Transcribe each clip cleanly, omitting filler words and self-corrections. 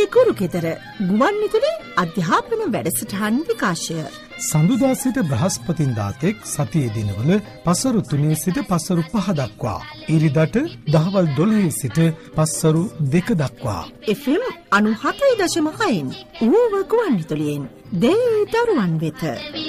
ගුරු ගෙදර ගුවන් විදුලි අධ්‍යාපන වැඩසටහන් විකාශය. සඳුදා සිට බ්‍රහස්පතින්දා තෙක් සතියේ දිනවල පසරු 3 සිට පසරු 5 දක්වා. ඉරිදට දහවල් 12 සිට පසරු 2 දක්වා. FM 97.6න් ඌව ගුවන් විදුලියෙන් දේ දරුවන් වෙත.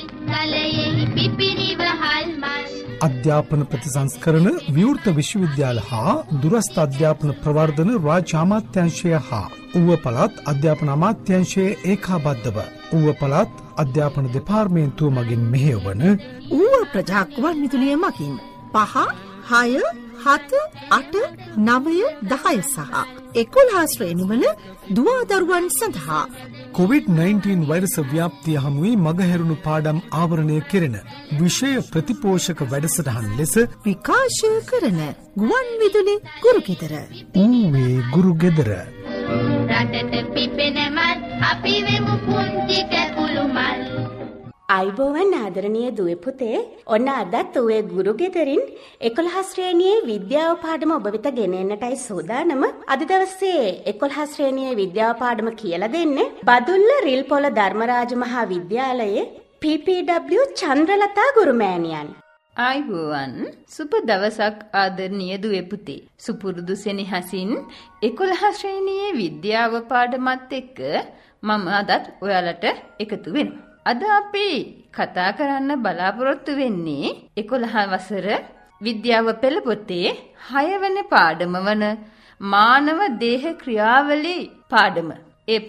අධ්‍යාපන ප්‍රතිසංස්කරණ විවෘත විශ්වවිද්‍යාල හා දුරස්ථ අධ්‍යාපන ප්‍රවර්ධන රාජ්‍ය අමාත්‍යාංශය හා ඌව පළාත් අධ්‍යාපන අමාත්‍යාංශයේ ඒකාබද්ධව ඌව පළාත් අධ්‍යාපන දෙපාර්තමේන්තුව මගින් මෙහෙයවන ඌව ප්‍රජා ගුවන් විදුලිය මගින් 5, 6, 7, 8, 9, 10 සහ 11 ශ්‍රේණිවල දුවා දරුවන් සඳහා COVID-19 වෛරස ව්‍යාප්තිය හමුවේ මගහැරුණු පාඩම් ආවරණය කෙරෙන විෂය ප්‍රතිපෝෂක වැඩසටහන් ලෙස විකාශය කරන ගුවන් විදුලි ගුරු ගෙදර. ඌවේ ගුරු ගෙදර. රටට පිපෙනමල් අපි වෙමු පුංචි කැකුළු මල්. අයිබෝවන් ආදරණීය දුවේ පුතේ, ඔන්න අදත් ඌවේ ගුරු ගෙදරින් 11 ශ්‍රේණියේ විද්‍යාව පාඩම ඔබ වෙත ගෙන එන්නටයි සූදානම. අද දවසේ 11 ශ්‍රේණියේ විද්‍යාව පාඩම කියලා දෙන්නේ බදුල්ල රිල්පොල ධර්මරාජ මහා විද්‍යාලයේ PPW චන්ද්‍රලතා ගුරුමෑණියන්. ආයිබෝවන් සුබ දවසක් ආදරණීය දුවේ පුතේ. සුපුරුදු සෙනෙහසින් 11 ශ්‍රේණියේ විද්‍යාව පාඩමත් එක්ක මම අදත් ඔයාලට එකතු වෙනවා. අද අපි කතා කරන්න බලාපොරොත්තු වෙන්නේ 11 වසර විද්‍යාව පෙළ පොතේ 6 වෙනි පාඩම වන මානව දේහ ක්‍රියාවලී පාඩම. ඒ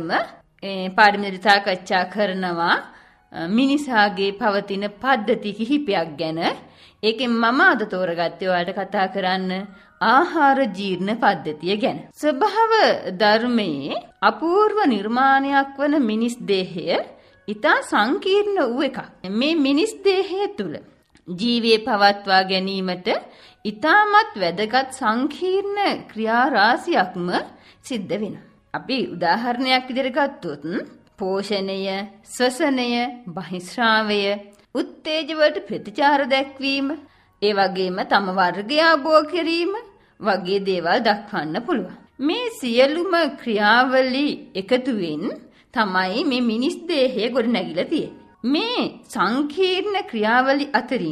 පාඩමෙන් සාකච්ඡා කරනවා මිනිසාගේ පවතින පද්ධති කිහිපයක් ගැන. ඒකෙන් මම අද තෝරගත්තේ ඔයාලට කතා කරන්න ආහාර ජීර්ණ පද්ධතිය ගැන. ස්වභාව ධර්මයේ අපූර්ව නිර්මාණයක් වන මිනිස් දේහය ඉතා සංකීර්ණ වූ එකක්. මේ මිනිස් දේහය තුල ජීවයේ පවත්වා ගැනීමට ඉතාමත් වැදගත් සංකීර්ණ ක්‍රියා රාශියක්ම සිද්ධ වෙනවා. අපි උදාහරණයක් විදිහට ගත්තොත් පෝෂණය, ශ්වසනය, බහිස්රාවය, උත්තේජ වලට ප්‍රතිචාර දැක්වීම, ඒ වගේම තම වර්ගය ආභෝග කිරීම වගේ දේවල් දක්වන්න පුළුවන්. මේ සියලුම ක්‍රියාවලි එකතුවෙන් තමයි මේ මිනිස් දේහය ගොඩනැගිලා තියෙන්නේ. මේ සංකීර්ණ ක්‍රියාවලි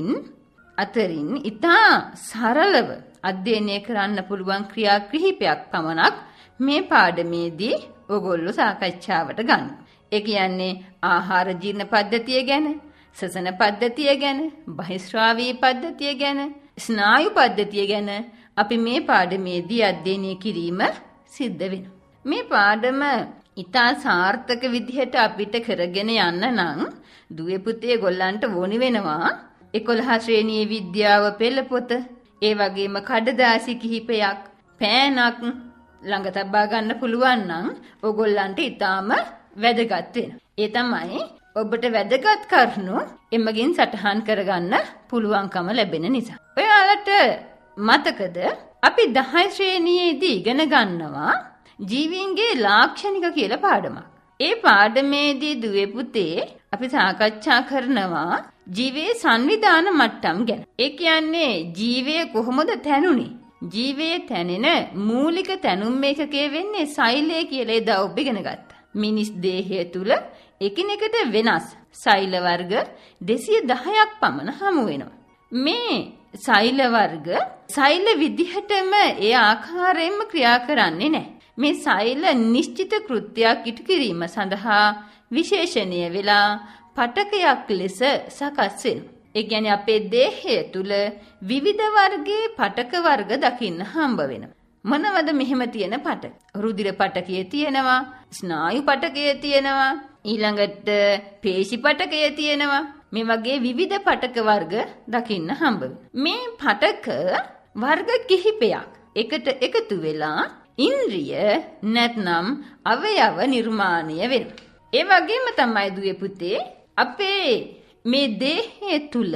අතරින් ඉතා සරලව අධ්‍යයනය කරන්න පුළුවන් ක්‍රියා කිහිපයක් පමණක් මේ පාඩමේදී ඔයගොල්ලෝ සාකච්ඡාවට ගන්න. ඒ කියන්නේ ආහාර ජීර්ණ පද්ධතිය ගැන, ශ්වසන පද්ධතිය ගැන, බහිස්රාවී පද්ධතිය ගැන, ස්නායු පද්ධතිය ගැන අපි මේ පාඩමේදී අධ්‍යයනය කිරීම සිද්ධ වෙනවා. මේ පාඩම ඉතා සාර්ථක විදිහට අපිට කරගෙන යන්න නම් දුවේ පුතේ ගොල්ලන්ට ඕනි වෙනවා 11 ශ්‍රේණියේ විද්‍යාව පෙළ පොත, ඒ වගේම කඩදාසි කිහිපයක්, පෑනක් ළඟ තබා ගන්න පුළුවන් නම් ඔයගොල්ලන්ට ඉතාම වැදගත් වෙනවා. ඒ තමයි ඔබට වැදගත් කරුණු එමගින් සටහන් කරගන්න පුළුවන්කම ලැබෙන නිසා. ඔයාලට මතකද අපි 10 ශ්‍රේණියේදී ඉගෙන ගන්නවා ජීවීන්ගේ ලාක්ෂණික කියලා පාඩමක්. ඒ පාඩමේදී දුවේ පුතේ අපි සාකච්ඡා කරනවා ජීවයේ සංවිධාන මට්ටම් ගැන. ඒ කියන්නේ ජීවය කොහොමද තැනුනේ? ජීවයේ තැනෙන මූලික තැනුම් ඒකකයේ වෙන්නේ සෛලය කියලා එදා ඔබ ඉගෙන ගත්තා. මිනිස් දේහය තුල එකිනෙකට වෙනස් සෛල වර්ග 210ක් පමණ හමු වෙනවා. මේ සෛල වර්ග සෛල විදිහටම ඒ ආකාරයෙන්ම ක්‍රියා කරන්නේ නැහැ. මේ සෛල නිශ්චිත කෘත්‍යයක් ඉටු කිරීම සඳහා විශේෂණය වෙලා පටකයක් ලෙස සකස් වෙනවා. ඒ කියන්නේ අපේ දේහය තුල විවිධ වර්ගයේ පටක වර්ග දකින්න හම්බ වෙනවා. මොනවද මෙහෙම තියෙන පටක? රුධිර පටකය තියෙනවා, ස්නායු පටකය තියෙනවා, ඊළඟට පේශි පටකය තියෙනවා. මේ වගේ විවිධ පටක වර්ග දකින්න හම්බ වෙනවා. මේ පටක වර්ග කිහිපයක් එකට එකතු වෙලා ඉන්ද්‍රිය නැත්නම් අවයව නිර්මාණය වෙනවා. ඒ වගේම තමයි දුවේ පුතේ අපේ මේ දේහය තුල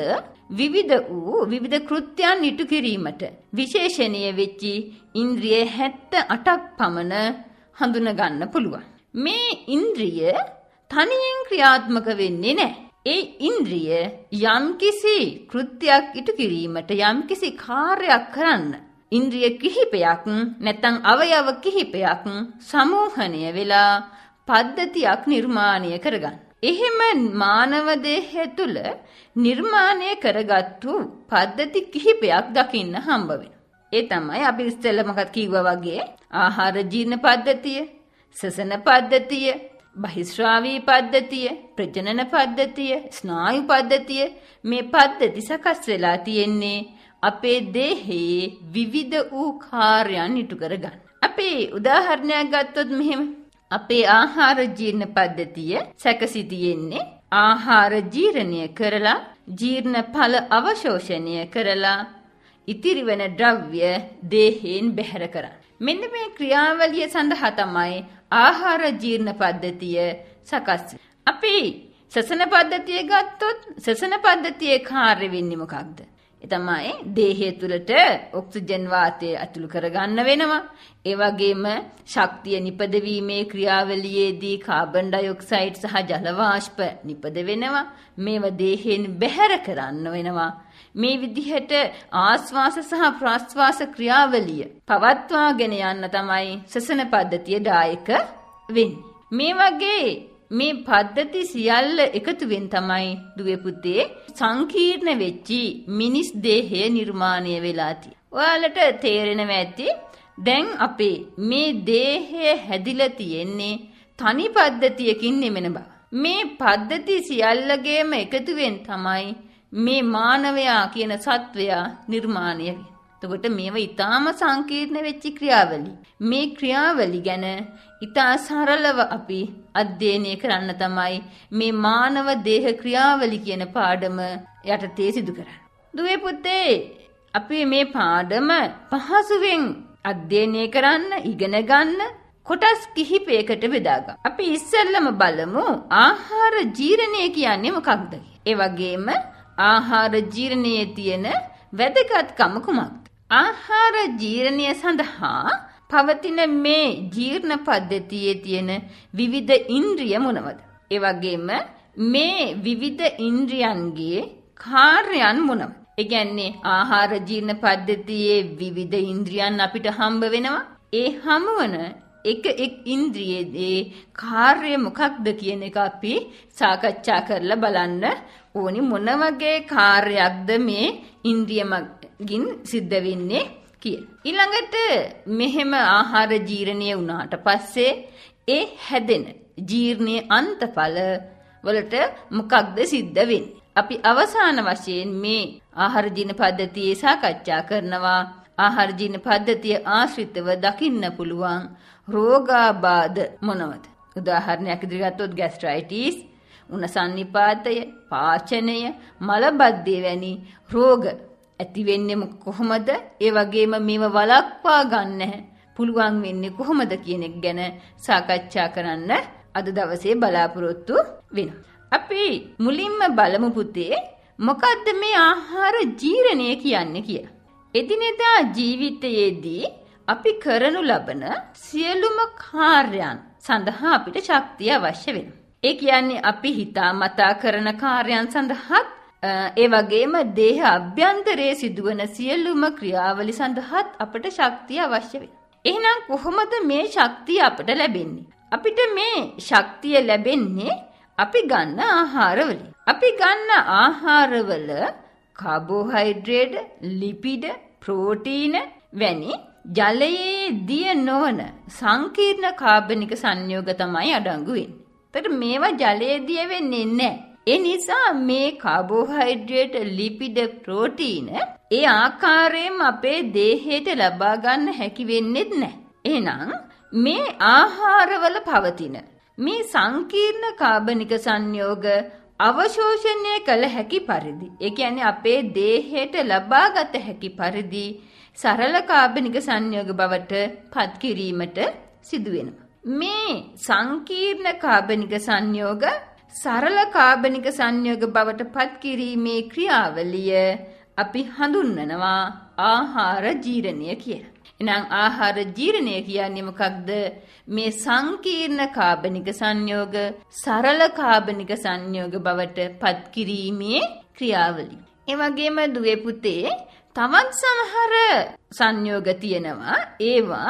විවිධ කෘත්‍යයන් ඉටු කිරීමට විශේෂණීය වෙච්චි ඉන්ද්‍රිය 78ක් පමණ හඳුන ගන්න පුළුවන්. මේ ඉන්ද්‍රිය තනියෙන් ක්‍රියාත්මක වෙන්නේ නැහැ. ඒ ඉන්ද්‍රිය යම්කිසි කෘත්‍යයක් ඉටු කිරීමට යම්කිසි කාර්යයක් කරන්න ඉන්ද්‍රිය කිහිපයක් නැත්නම් අවයව කිහිපයක් සමූහණය වෙලා පද්ධතියක් නිර්මාණය කරගන්න. එහෙම මානව දේහය තුළ නිර්මාණය කරගත්තු පද්ධති කිහිපයක් දකින්න හම්බ වෙනවා. ඒ තමයි අපි ඉස්සෙල්ලා මොකක්ද කිව්වා වගේ ආහාර ජීර්ණ පද්ධතිය, සසන පද්ධතිය, බහිස්රාවී පද්ධතිය, ප්‍රජනන පද්ධතිය, ස්නායු පද්ධතිය මේ පද්ධති සකස් වෙලා තියෙන්නේ අපේ දේහයේ විවිධ වූ කාර්යයන් ඉටු කරගන්න. අපි උදාහරණයක් ගත්තොත් මෙහෙම අපේ ආහාර ජීර්ණ පද්ධතිය සැකසී තියෙන්නේ ආහාර ජීර්ණය කරලා ජීර්ණ ඵල අවශෝෂණය කරලා ඉතිරි වෙන ද්‍රව්‍ය දේහෙන් බැහැර කරන්න. මෙන්න මේ ක්‍රියාවලිය සඳහා තමයි ආහාර ජීර්ණ පද්ධතිය සකස් වෙන්නේ. අපි සසන පද්ධතිය ගත්තොත් සසන පද්ධතියේ කාර්ය වෙන්නේ මොකක්ද? ඒ තමයි දේහය තුළට ඔක්සිජන් වාතය ඇතුළු කරගන්න වෙනවා. ඒ වගේම ශක්තිය නිපදවීමේ ක්‍රියාවලියේදී කාබන් ඩයොක්සයිඩ් සහ ජල වාෂ්ප නිපද වෙනවා. මේව දේහෙන් බැහැර කරන්න වෙනවා. මේ විදිහට ආස්වාස සහ ප්‍රාස්වාස ක්‍රියාවලිය පවත්වාගෙන යන්න තමයි සසන පද්ධතිය දායක වෙන්නේ. මේ වගේ මේ පද්ධති සියල්ල එකතුවෙන් තමයි දුවේ පුතේ සංකීර්ණ වෙච්චි මිනිස් දේහය නිර්මාණය වෙලා තියෙන්නේ. ඔයාලට තේරෙනවා ඇති දැන් අපේ මේ දේහය හැදිලා තියෙන්නේ තනි පද්ධතියකින් නෙමෙන බව. මේ පද්ධති සියල්ලගේම එකතුවෙන් තමයි මේ මානවයා කියන සත්වයා නිර්මාණය වෙන්නේ. එතකොට මේව ඊටාම සංකීර්ණ වෙච්ච ක්‍රියාවලි. මේ ක්‍රියාවලි ගැන ඊටා සරලව අපි අධ්‍යයනය කරන්න තමයි මේ මානව දේහ ක්‍රියාවලි කියන පාඩම යටතේ සිදු කරන්නේ. දුවේ පුතේ අපි මේ පාඩම පහසුවෙන් අධ්‍යයනය කරන්න ඉගෙන ගන්න කොටස් කිහිපයකට බෙදාගන්න. අපි ඉස්සෙල්ලම බලමු ආහාර ජීර්ණය කියන්නේ මොකක්ද? ඒ වගේම ආහාර ජීර්ණයේ තියෙන වැදගත්කම කුමක්ද? ආහාර ජීර්ණය සඳහා පවතින මේ ජීර්ණ පද්ධතියේ තියෙන විවිධ ඉන්ද්‍රිය මොනවද? ඒ වගේම මේ විවිධ ඉන්ද්‍රියන්ගේ කාර්යයන් මොනවද? ඒ කියන්නේ ආහාර ජීර්ණ පද්ධතියේ විවිධ ඉන්ද්‍රියන් අපිට හම්බ වෙනවා. ඒ හමුවන එක ඉන්ද්‍රියේ කාර්යය මොකක්ද කියන එක අපි සාකච්ඡා කරලා බලන්න ඕනි. මොන වගේ කාර්යයක්ද මේ ඉන්ද්‍රියමගින් සිද්ධ වෙන්නේ කියලා. ඊළඟට මෙහෙම ආහාර ජීර්ණය වුණාට පස්සේ ඒ හැදෙන ජීර්ණයේ අන්තඵල වලට මොකක්ද සිද්ධ වෙන්නේ? අපි අවසාන වශයෙන් මේ ආහාර ජීර්ණ පද්ධතියේ සාකච්ඡා කරනවා. ආහාර ජීර්ණ පද්ධතිය ආශ්‍රිතව දකින්න පුළුවන් රෝගාබාධ මොනවද? උදාහරණයක් ඉදිරියට ගත්තොත් ગેස්ට්‍රයිටිස්, උණසන්නිපාතය, පාචනය, මලබද්ධය වැනි රෝග ඇති වෙන්නේ කොහොමද? ඒ වගේම මේව වළක්වා ගන්න පුළුවන් වෙන්නේ කොහොමද කියන එක ගැන සාකච්ඡා කරන්න අද දවසේ බලාපොරොත්තු වෙනවා. අපි මුලින්ම බලමු පුතේ මොකද්ද මේ ආහාර ජීර්ණය කියන්නේ කියලා. එදිනෙදා ජීවිතයේදී අපි කරනු ලබන සියලුම කාර්යයන් සඳහා අපිට ශක්තිය අවශ්‍ය වෙනවා. ඒ කියන්නේ අපි හිතාමතා කරන කාර්යයන් සඳහාත් ඒ වගේම දේහ අභ්‍යන්තරයේ සිදුවන සියලුම ක්‍රියාවලි සඳහාත් අපට ශක්තිය අවශ්‍ය වෙනවා. එහෙනම් කොහොමද මේ ශක්තිය අපට ලැබෙන්නේ? අපිට මේ ශක්තිය ලැබෙන්නේ අපි ගන්න ආහාරවලින්. අපි ගන්න ආහාරවල කාබෝහයිඩ්‍රේට්, ලිපිඩ, ප්‍රෝටීන වැනි ජලයේ දිය නොවන සංකීර්ණ කාබනික සංයෝග තමයි අඩංගු වෙන්නේ. ඒතර මේවා ජලයේ දිය වෙන්නේ නැහැ. ඒ නිසා මේ කාබෝහයිඩ්‍රේට්, ලිපිඩ, ප්‍රෝටීන ඒ ආකාරයෙන්ම අපේ දේහයට ලබා ගන්න හැකි වෙන්නේ නැහැ. එහෙනම් මේ ආහාරවල පවතින මේ සංකීර්ණ කාබනික සංයෝග අවශෝෂණය කළ හැකි පරිදි, ඒ කියන්නේ අපේ දේහයට ලබාගත හැකි පරිදි සරල කාබනික සංයෝග බවට පත් කිරීමට සිදු වෙනවා. මේ සංකීර්ණ කාබනික සංයෝග සරල කාබනික සංයෝග බවට පත් කිරීමේ ක්‍රියාවලිය අපි හඳුන්වනවා ආහාර ජීර්ණය කියලා. එහෙනම් ආහාර ජීර්ණය කියන්නේ මොකක්ද? මේ සංකීර්ණ කාබනික සංයෝග සරල කාබනික සංයෝග බවට පත් කිරීමේ ක්‍රියාවලිය. ඒ වගේම දුවේ පුතේ තවත් සමහර සංයෝග තියෙනවා. ඒවා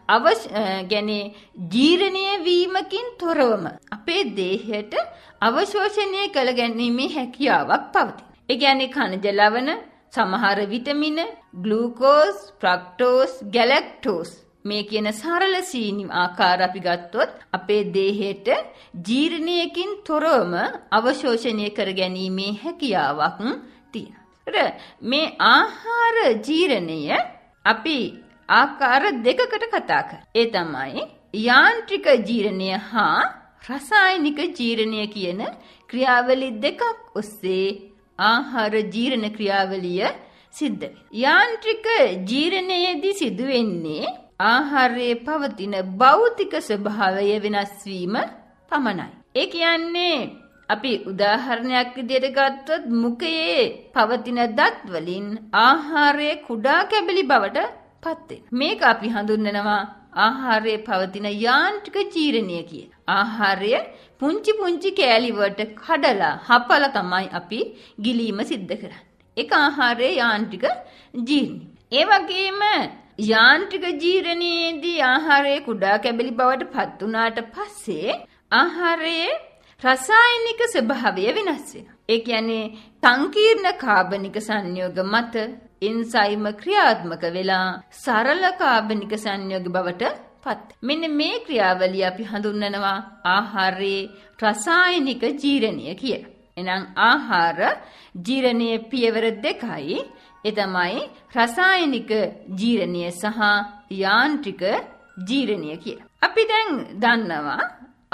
ගැනේ ජීර්ණය වීමකින් තොරවම අපේ දේහයට අවශෝෂණය කළ ගැනීමේ හැකියාවක් පවතී. ඒ කියන්නේ කනජ ලවණ, සමහර විටමින, ග්ලූකෝස්, ෆ්‍රක්ටෝස්, ගැලැක්ටෝස් මේ කියන සරල සීනි ආකාර අපි ගත්තොත් අපේ දේහයට ජීර්ණයකින් තොරවම අවශෝෂණය කර ගැනීමේ හැකියාවක් තියෙනවා. මේ ආහාර ජීර්ණය අපි ආකාර දෙකකට කතා කරා. ඒ තමයි යාන්ත්‍රික ජීර්ණය හා රසායනික ජීර්ණය කියන ක්‍රියාවලි දෙකක් ඔස්සේ ආහාර ජීර්ණ ක්‍රියාවලිය සිද්ධ වෙනවා. යාන්ත්‍රික ජීර්ණයේදී සිදුවෙන්නේ ආහාරයේ පවතින භෞතික ස්වභාවය වෙනස් වීම පමණයි. ඒ කියන්නේ අපි උදාහරණයක් විදිහට ගත්තොත් මුඛයේ පවතින දත් වලින් ආහාරයේ කුඩා කැබලි බවට පත් වෙනවා. මේක අපි හඳුන්වනවා ආහාරයේ පවතින යාන්ත්‍රික ජීර්ණය කියලා. ආහාරය පුංචි පුංචි කෑලි වලට කඩලා හපලා තමයි අපි ගිලීම සිද්ධ කරන්නේ. ඒක ආහාරයේ යාන්ත්‍රික ජීර්ණය. ඒ වගේම යාන්ත්‍රික ජීර්ණයේදී ආහාරයේ කුඩා කැබලි බවට පත් වුණාට පස්සේ ආහාරයේ රසායනික ස්වභාවය වෙනස් වෙනවා. ඒ කියන්නේ සංකීර්ණ කාබනික සංයෝග මත එන්සයිම ක්‍රියාත්මක වෙලා සරල කාබනික සංයෝග බවට පත්. මෙන්න මේ ක්‍රියාවලිය අපි හඳුන්වනවා ආහාරයේ රසායනික ජීර්ණය කියලා. එහෙනම් ආහාර ජීර්ණයේ පියවර දෙකයි. ඒ තමයි රසායනික ජීර්ණය සහ යාන්ත්‍රික ජීර්ණය කියලා. අපි දැන් දන්නවා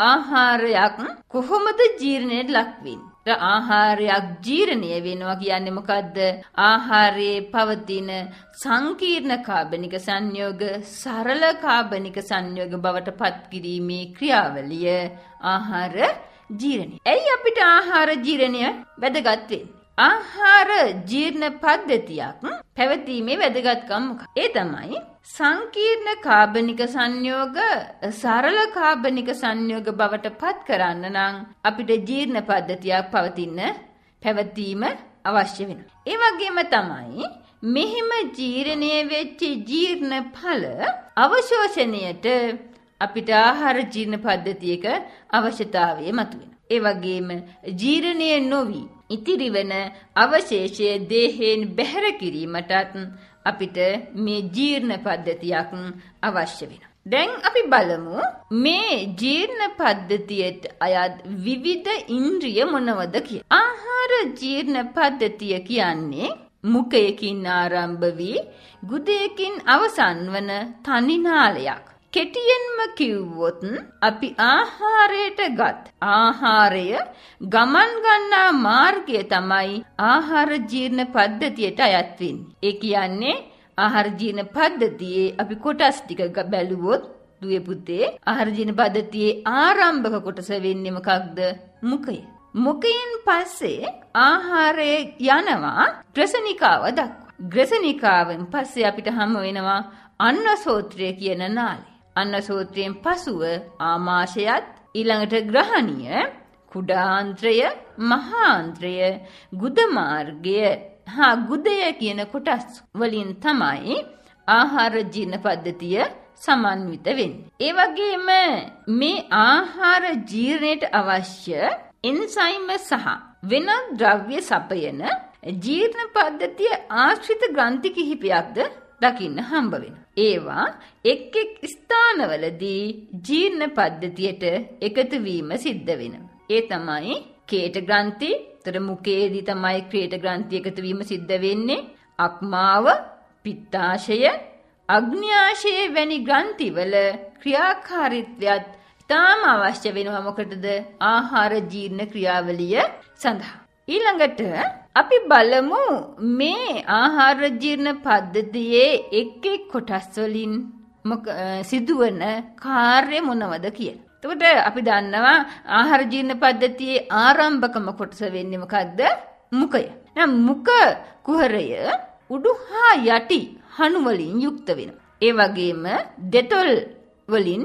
ආහාරයක් කොහොමද ජීර්ණයට ලක් වෙන්නේ? ආහාරයක් ජීර්ණය වෙනවා කියන්නේ මොකද්ද? ආහාරයේ පවතින සංකීර්ණ කාබනික සංයෝග සරල කාබනික සංයෝග බවට පත් කිරීමේ ක්‍රියාවලිය ආහාර ජීර්ණය. ඇයි අපිට ආහාර ජීර්ණය වැදගත් වෙන්නේ? ආහාර ජීර්ණ පද්ධතියක් පැවතීමේ වැදගත්කම මොකක්ද? ඒ තමයි සංකීර්ණ කාබනික සංයෝග සරල කාබනික සංයෝග බවට පත් කරන්න නම් අපිට ජීර්ණ පද්ධතියක් පැවතීම අවශ්‍ය වෙනවා. ඒ වගේම තමයි මෙහිම ජීර්ණය වෙච්ච ජීර්ණ ඵල අවශෝෂණයට අපිට ආහාර ජීර්ණ පද්ධතියක අවශ්‍යතාවය මතුවෙනවා. ඒ වගේම ජීර්ණය නොවි ඉතිරි වෙන අවශේෂය දේහයෙන් බැහැර කිරීමටත් අපිට මේ ජීර්ණ පද්ධතියක් අවශ්‍ය වෙනවා. දැන් අපි බලමු මේ ජීර්ණ පද්ධතියට අයත් විවිධ ඉන්ද්‍රිය මොනවද කියලා. ආහාර ජීර්ණ පද්ධතිය කියන්නේ මුඛයකින් ආරම්භ වී ගුදයකින් අවසන් වන තනි නාලයක්. කෙටියෙන්ම කිව්වොත් අපි ආහාරයට ගත් ආහාරය ගමන් ගන්නා මාර්ගය තමයි ආහාර ජීර්ණ පද්ධතියට අයත් වෙන්නේ. ඒ කියන්නේ ආහාර ජීර්ණ පද්ධතියේ අපි කොටස් ටික බැලුවොත් දුවේ පුතේ ආහාර ජීර්ණ පද්ධතියේ ආරම්භක කොටස වෙන්නේ මොකක්ද? මුඛය. මුඛයෙන් පස්සේ ආහාරය යනවා ග්‍රසනිකාව දක්වා. ග්‍රසනිකාවෙන් පස්සේ අපිට හම් වෙනවා අන්නසෝත්‍රය කියන නාලය. අන්නසෝත්‍රයෙන් පසුව ආමාශයත් ඊළඟට ග්‍රහණීය කුඩාන්ත්‍රය මහාන්ත්‍රය ගුද මාර්ගය හා ගුදය කියන කොටස් වලින් තමයි ආහාර ජීර්ණ පද්ධතිය සමන්විත වෙන්නේ. ඒ වගේම මේ ආහාර ජීර්ණයට අවශ්‍ය එන්සයිම සහ වෙනත් ද්‍රව්‍ය සපයන ජීර්ණ පද්ධතිය ආශ්‍රිත ග්‍රන්ථි කිහිපයක්ද දකින්න හම්බ වෙනවා. ඒවා එක් එක් ස්ථානවලදී ජීර්ණ පද්ධතියට එකතු වීම සිද්ධ වෙනවා. ඒ තමයි කේට ග්‍රන්ථි. තර මුඛයේදී තමයි ක්‍රේට ග්‍රන්ථි එකතු වීම සිද්ධ වෙන්නේ. අක්මාව, පිත්තාශය, අග්න්‍යාශය වැනි ග්‍රන්ථිවල ක්‍රියාකාරීත්වයත් තාම අවශ්‍ය වෙනවා. මොකටද? ආහාර ජීර්ණ ක්‍රියාවලිය සඳහා. ඊළඟට අපි බලමු මේ ආහාර ජීර්ණ පද්ධතියේ එක් එක් කොටස් වලින් සිදුවන කාර්ය මොනවද කියලා. එතකොට අපි දන්නවා ආහාර ජීර්ණ පද්ධතියේ ආරම්භකම කොටස වෙන්නේ මොකද්ද? මුඛය. දැන් මුඛ කුහරය උඩු හා යටි හණු වලින් යුක්ත වෙනවා. ඒ වගේම දෙතොල් වලින්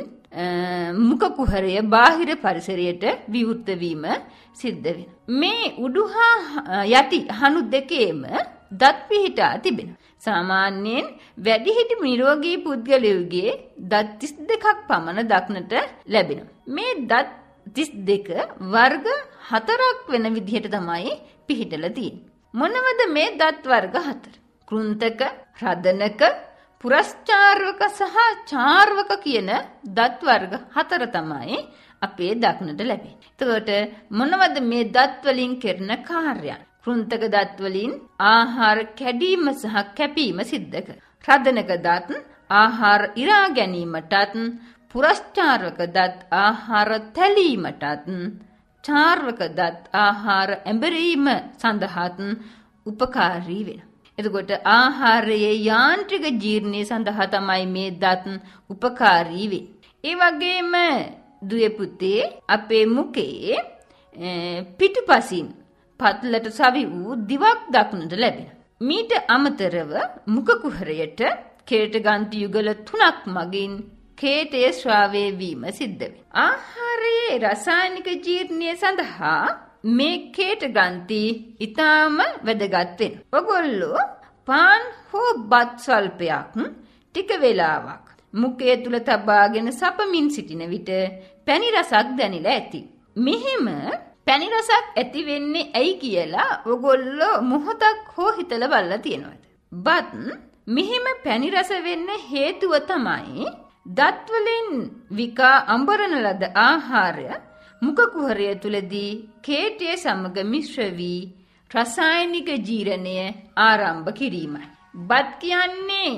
මුඛ කුහරය බාහිර පරිසරයට විවෘත වීම සිද්ධ වෙනවා. මේ උඩු හා යටි හණු දෙකේම දත් පිහිටා තිබෙනවා. සාමාන්‍යයෙන් වැඩිහිටි නිරෝගී පුද්ගලයෙකුගේ දත් 32ක් පමණ දක්නට ලැබෙනවා. මේ දත් 32 වර්ග 4ක් වෙන විදිහට තමයි පිහිටලා තියෙන්නේ. මොනවද මේ දත් වර්ග 4? කෘන්තක, රදනක, පුරස්චාර්වක සහ චාර්වක කියන දත් වර්ග 4 තමයි අපේ දක්නට ලැබෙන්නේ. එතකොට මොනවද මේ දත් වලින් කරන කාර්යයන්? කෘන්තක දත් වලින් ආහාර කැඩීම සහ කැපීම සිද්ධ කරනවා. රදනක දත් ආහාර ඉරා ගැනීමටත්, පුරස්චාර්වක දත් ආහාර තැලීමටත්, චාර්වක දත් ආහාර ඇඹරීම සඳහාත් උපකාරී වෙනවා. එතකොට ආහාරයේ යාන්ත්‍රික ජීර්ණය සඳහා තමයි මේ දත් උපකාරී වෙන්නේ. ඒ වගේම දුවේ පුතේ අපේ මුඛයේ පිටුපසින් පත්ලට සවි වූ දිවක් දක්නට ලැබෙනවා. මීට අමතරව මුඛ කුහරයට කේට ගන්ති යුගල 3ක් මගින් කේටයේ ශ්‍රාවය වීම සිද්ධ වෙනවා. ආහාරයේ රසායනික ජීර්ණය සඳහා මේ කේට ගන්ති ඊටාම වැදගත් වෙනවා. ඔයගොල්ලෝ පාන් හෝ බත් ස්වල්පයක් ටික වේලාවක් මුඛය තුල තබාගෙන සපමින් සිටින විට පැණි රසක් දැනිලා ඇති. මෙහෙම පැණි රසක් ඇති වෙන්නේ ඇයි කියලා ඔයගොල්ලෝ මොහොතක් හෝ හිතලා බලලා තියෙනවද? බත් මෙහෙම පැණි රස වෙන්න හේතුව තමයි දත් වලින් විකා අඹරන ලද ආහාරය මුඛ කුහරය තුලදී කේටයේ සමග මිශ්‍ර වී රසායනික ජීර්ණය ආරම්භ කිරීමයි. බත් කියන්නේ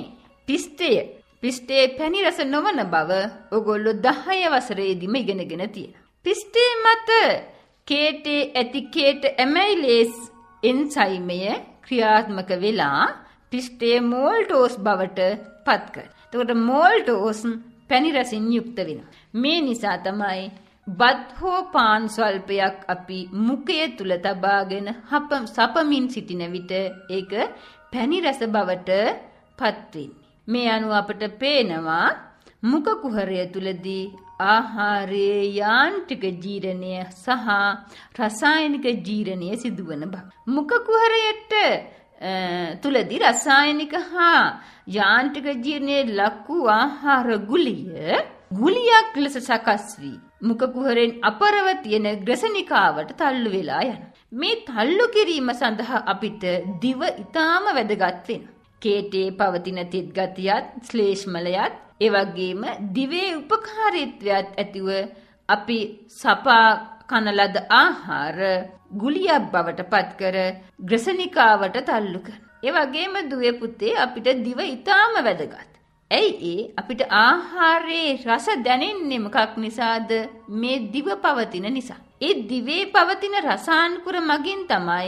පිස්ටේ පැණි රස නොවන බව ඔයගොල්ලෝ 10 වසරේදීම ඉගෙනගෙන තියෙනවා. පිස්ටේ මත කේටේ ඇති කේට ඇමයිලේස් එන්සයිමය ක්‍රියාත්මක වෙලා පිස්ටේ මෝල්ටෝස් බවට පත් කරනවා. එතකොට මෝල්ටෝස් පැණි රසින් යුක්ත වෙනවා. මේ නිසා තමයි බත් හෝ පාන් ස්වල්පයක් අපි මුඛය තුල තබාගෙන සපමින් සිටින විට ඒක පැණි රස බවට පත් වෙන්නේ. මේ අනුව අපට පේනවා මුඛ කුහරය තුලදී ආහාරයේ යාන්ත්‍රික ජීර්ණය සහ රසායනික ජීර්ණය සිදුවන බව. මුඛ කුහරයට තුලදී රසායනික හා යාන්ත්‍රික ජීර්ණයේ ලක්ු ආහාර ගුලියක් ලෙස සකස් වී මුඛ කුහරෙන් අපරව තියෙන ග්‍රසනිකාවට තල්ලු වෙලා යනවා. මේ තල්ලු කිරීම සඳහා අපිට දිව ඊටාම වැදගත් වෙනවා. කේටේ පවතින තෙත් ගතියත් ශ්ලේෂ්මලයත් ඒ වගේම දිවේ උපකාරීත්වයත් ඇතිව අපි සපා කන ලද ආහාර ගුලියක් බවට පත් කර ග්‍රසනිකාවට තල්ලු කරනවා. ඒ වගේම දුවේ පුතේ අපිට දිව ඊටාම වැදගත්. ඇයි අපිට ආහාරයේ රස දැනෙන්නේ මොකක් නිසාද? මේ දිව පවතින නිසා. ඒ දිවේ පවතින රසායනිකුර මගින් තමයි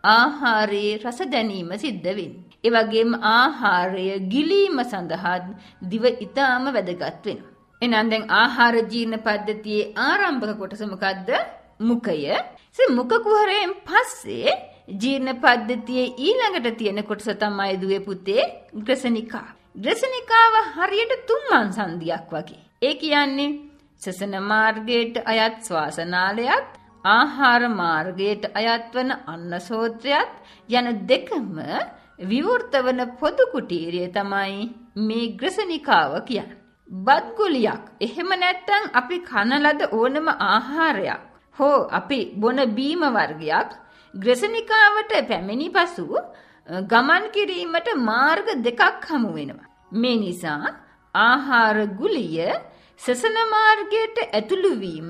ආහාරයේ රස දැනීම සිද්ධ වෙන්නේ. ඒ වගේම ආහාරය ගිලීම සඳහා දිව ඊටාම වැදගත් වෙනවා. එහෙනම් දැන් ආහාර ජීර්ණ පද්ධතියේ ආරම්භක කොටස මොකද්ද? මුඛය. මුඛ කුහරයෙන් පස්සේ ජීර්ණ පද්ධතියේ ඊළඟට තියෙන කොටස තමයි දුවේ පුතේ ග්‍රසනිකා. ග්‍රසනිකාව හරියට තුන්මන් සංදියක් වගේ. ඒ කියන්නේ ශ්වසන මාර්ගයට අයත් ශ්වාසනාලයත් ආහාර මාර්ගයට අයත් වන අන්නසෝත්‍රයත් යන දෙකම විවෘත වන පොදු කුටීරය තමයි මේ ග්‍රසනිකාව කියන්නේ. බත් ගුලියක් එහෙම නැත්නම් අපි කන ලද ඕනම ආහාරයක් හෝ අපි බොන බීම වර්ගයක් ග්‍රසනිකාවට පැමිණි පසු ගමන් කිරීමට මාර්ග දෙකක් හමු වෙනවා. මේ නිසා ආහාර ගුලිය ශ්වසන මාර්ගයට ඇතුළු වීම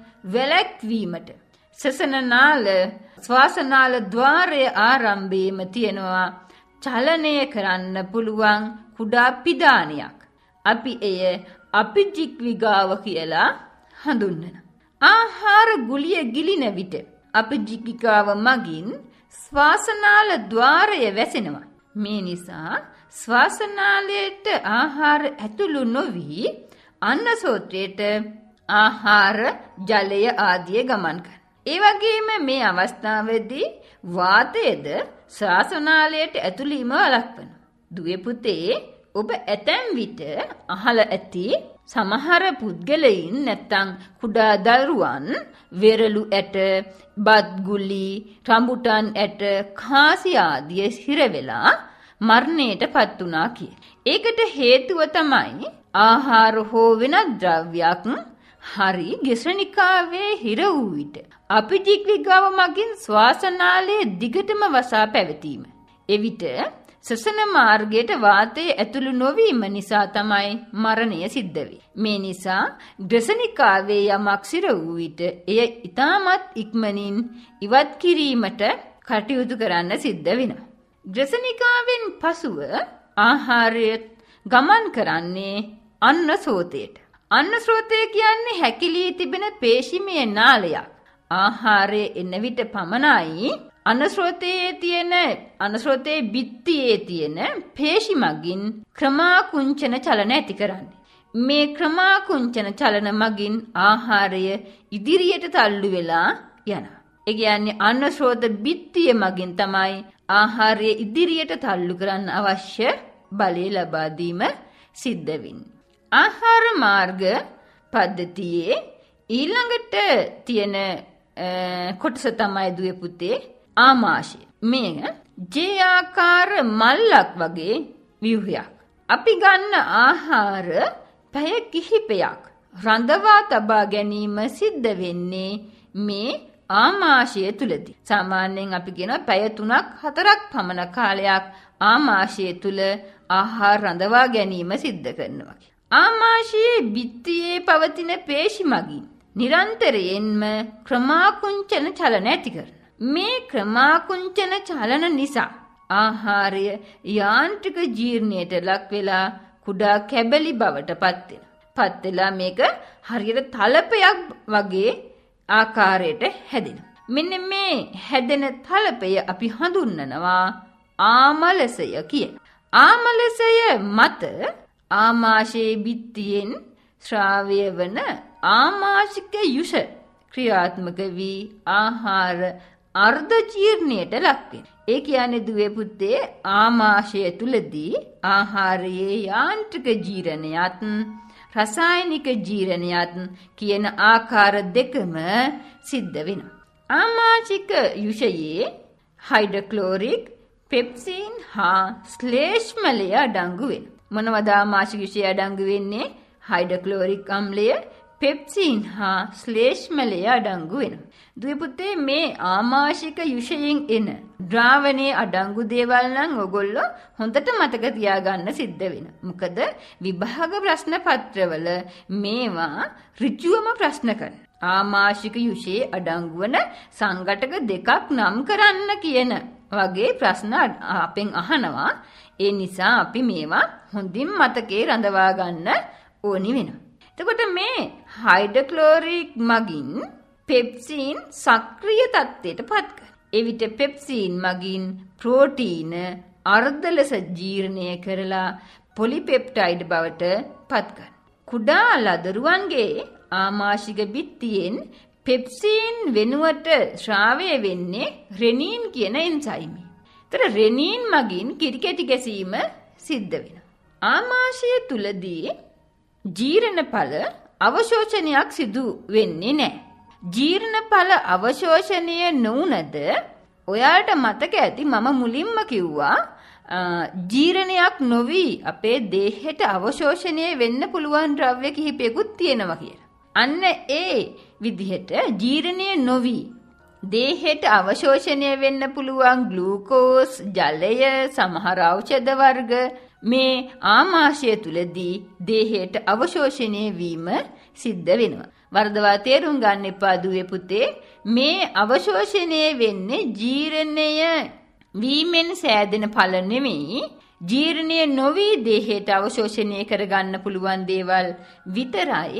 වැළැක්වීමට ශ්වසනනාල ශ්වාසනාල ద్వාරයේ ආරම්භයේම තියෙනවා චලනය කරන්න පුළුවන් කුඩා පිඩානියක්. අපි එය අපිජික්විගාව කියලා හඳුන්වනවා. ආහාර ගුලිය ගිලින විට අපිජික්විගාව මගින් ශ්වාසනාල ద్వාරය වැසෙනවා. මේ නිසා ශ්වාසනාලයට ආහාර ඇතුළු නොවි අන්නසෝත්‍රයට ආහාර ජලය ආදිය ගමන් කරනවා. ඒ වගේම මේ අවස්ථාවේදී වාතයද ශ්වාසනාලයට ඇතුළීම වළක්වනවා. දුවේ පුතේ ඔබ ඇතැම් විට අහලා ඇති සමහර පුද්ගලයින් නැත්තම් කුඩා දරුවන් වෙරළු ඇට, බත් ගුලි, රඹුටන් ඇට, කාසි ආදිය හිර වෙලා මරණයටපත් වුණා කිය. ඒකට හේතුව තමයි ආහාර හෝ වෙනත් ද්‍රව්‍යයක් හරි ගෙසනිකාවේ හිර වූ විට අපිජික්ලිගාව මගින් ශ්වාසනාලයේ දිගටම වසා පැවතීම. එවිට සසන මාර්ගයට වාතය ඇතුළු නොවීම නිසා තමයි මරණය සිද්ධ වෙන්නේ. මේ නිසා ගෙසනිකාවේ යමක් සිර වූ විට එය ඊටමත් ඉක්මනින් ඉවත් කිරීමට කටයුතු කරන්න සිද්ධ වෙනවා. ගෙසනිකාවෙන් පසුව ආහාරය ගමන් කරන්නේ අන්න සෝතයට. අන්න ස්රෝතය කියන්නේ හැකිලී තිබෙන පේශිමය නාලයක්. ආහාරය එන විට පමණයි අනස්රෝතයේ බිත්තියේ තියෙන පේශි මගින් ක්‍රමාකුංචන චලන ඇති කරන්නේ. මේ ක්‍රමාකුංචන චලන මගින් ආහාරය ඉදිරියට තල්ලු වෙලා යනවා. ඒ කියන්නේ අනස්රෝත බිත්තිය මගින් තමයි ආහාරය ඉදිරියට තල්ලු කරන්න අවශ්‍ය බලය ලබා දීම සිද්ධ වෙන්නේ. ආහාර මාර්ග පද්ධතියේ ඊළඟට තියෙන කොටස තමයි දුවේ පුතේ ආමාශය. මේක ජේ ආකාර මල්ලක් වගේ ව්‍යුහයක්. අපි ගන්න ආහාර පැය කිහිපයක් රඳවා තබා ගැනීම සිද්ධ වෙන්නේ මේ ආමාශය තුලදී. සාමාන්‍යයෙන් අපි කියනවා පැය 3-4ක් පමණ කාලයක් ආමාශය තුල ආහාර රඳවා ගැනීම සිද්ධ කරනවා. ආමාශයේ බිත්තියේ පවතින පේශි මගින් නිරන්තරයෙන්ම ක්‍රමාකුංචන චලන ඇති කරනවා. මේ ක්‍රමාකුංචන චලන නිසා ආහාරය යාන්ත්‍රික ජීර්ණයට ලක් වෙලා කුඩා කැබලි බවට පත් වෙනවා. පත් වෙලා මේක හරියට තලපයක් වගේ ආකාරයට හැදෙනවා. මෙන්න මේ හැදෙන තලපය අපි හඳුන්වනවා ආමලසය කියලා. ආමලසය මත ආමාශයේ බිත්තියෙන් ශ්‍රාවය වන ආමාශික යුෂ ක්‍රියාත්මක වී ආහාර අර්ධ ජීර්ණයට ලක් වෙනවා. ඒ කියන්නේ දුවේ පුතේ ආමාශය තුලදී ආහාරයේ යාන්ත්‍රික ජීර්ණයත් රසායනික ජීර්ණයත් කියන ආකාර දෙකම සිද්ධ වෙනවා. ආමාශික යුෂයේ හයිඩ්‍රොක්ලෝරික්, පෙප්සින් හා ශ්ලේෂ්මලය අඩංගු වෙනවා. මොනවද ආමාශික යුෂයේ අඩංගු වෙන්නේ? හයිඩ්‍රොක්ලෝරික් අම්ලය, පෙප්සින් හා ශ්ලේෂ්මලය අඩංගු වෙනවා. දුවේ පුතේ මේ ආමාශික යුෂයෙන් එන ද්‍රාවණයේ අඩංගු දේවල් නම් ඔයගොල්ලෝ හොඳට මතක තියාගන්න සිද්ධ වෙනවා. මොකද විභාග ප්‍රශ්න පත්‍රවල මේවා ඍජුවම ප්‍රශ්න කරනවා. ආමාශික යුෂයේ අඩංගු වන සංඝටක දෙකක් නම් කරන්න කියන වගේ ප්‍රශ්න අපෙන් අහනවා. ඒ නිසා අපි මේවා හොඳින් මතකේ රඳවා ගන්න ඕනි වෙනවා. එතකොට මේ හයිඩ්‍රොක්ලෝරික් මගින් පෙප්සින් සක්‍රීය තත්ත්වයට පත් කරනවා. එවිට පෙප්සින් මගින් ප්‍රෝටීන අර්ධ ලෙස ජීර්ණය කරලා පොලිපෙප්ටයිඩ් බවට පත් කරනවා. කුඩා ලදරුවන්ගේ ආමාශික බිත්තියෙන් පෙප්සින් වෙනුවට ශ්‍රාවය වෙන්නේ රෙනින් කියන එන්සයිමය. ඒතර රෙනින් මගින් කිරිකැටි ගැසීම සිද්ධ වෙනවා. ආමාශය තුලදී ජීර්ණඵල අවශෝෂණයක් සිදු වෙන්නේ නැහැ. ජීර්ණඵල අවශෝෂණය නොවුනද ඔයාලට මතක ඇති මම මුලින්ම කිව්වා ජීර්ණයක් නොවි අපේ දේහයට අවශෝෂණය වෙන්න පුළුවන් ද්‍රව්‍ය කිහිපයකුත් තියෙනවා කියලා. අන්න ඒ විදිහට ජීර්ණය නොවි දේහයට අවශෝෂණය වෙන්න පුළුවන් ග්ලූකෝස්, ජලය, සමහර ඖෂධ වර්ග මේ ආමාශය තුලදී දේහයට අවශෝෂණය වීම සිද්ධ වෙනවා. වර්ධවා තේරුම් ගන්න එපා දුවේ පුතේ. මේ අවශෝෂණය වෙන්නේ ජීර්ණය වීමෙන් සෑදෙන ඵල නෙමෙයි. ජීර්ණය නොවි දේහයට අවශෝෂණය කරගන්න පුළුවන් දේවල් විතරයි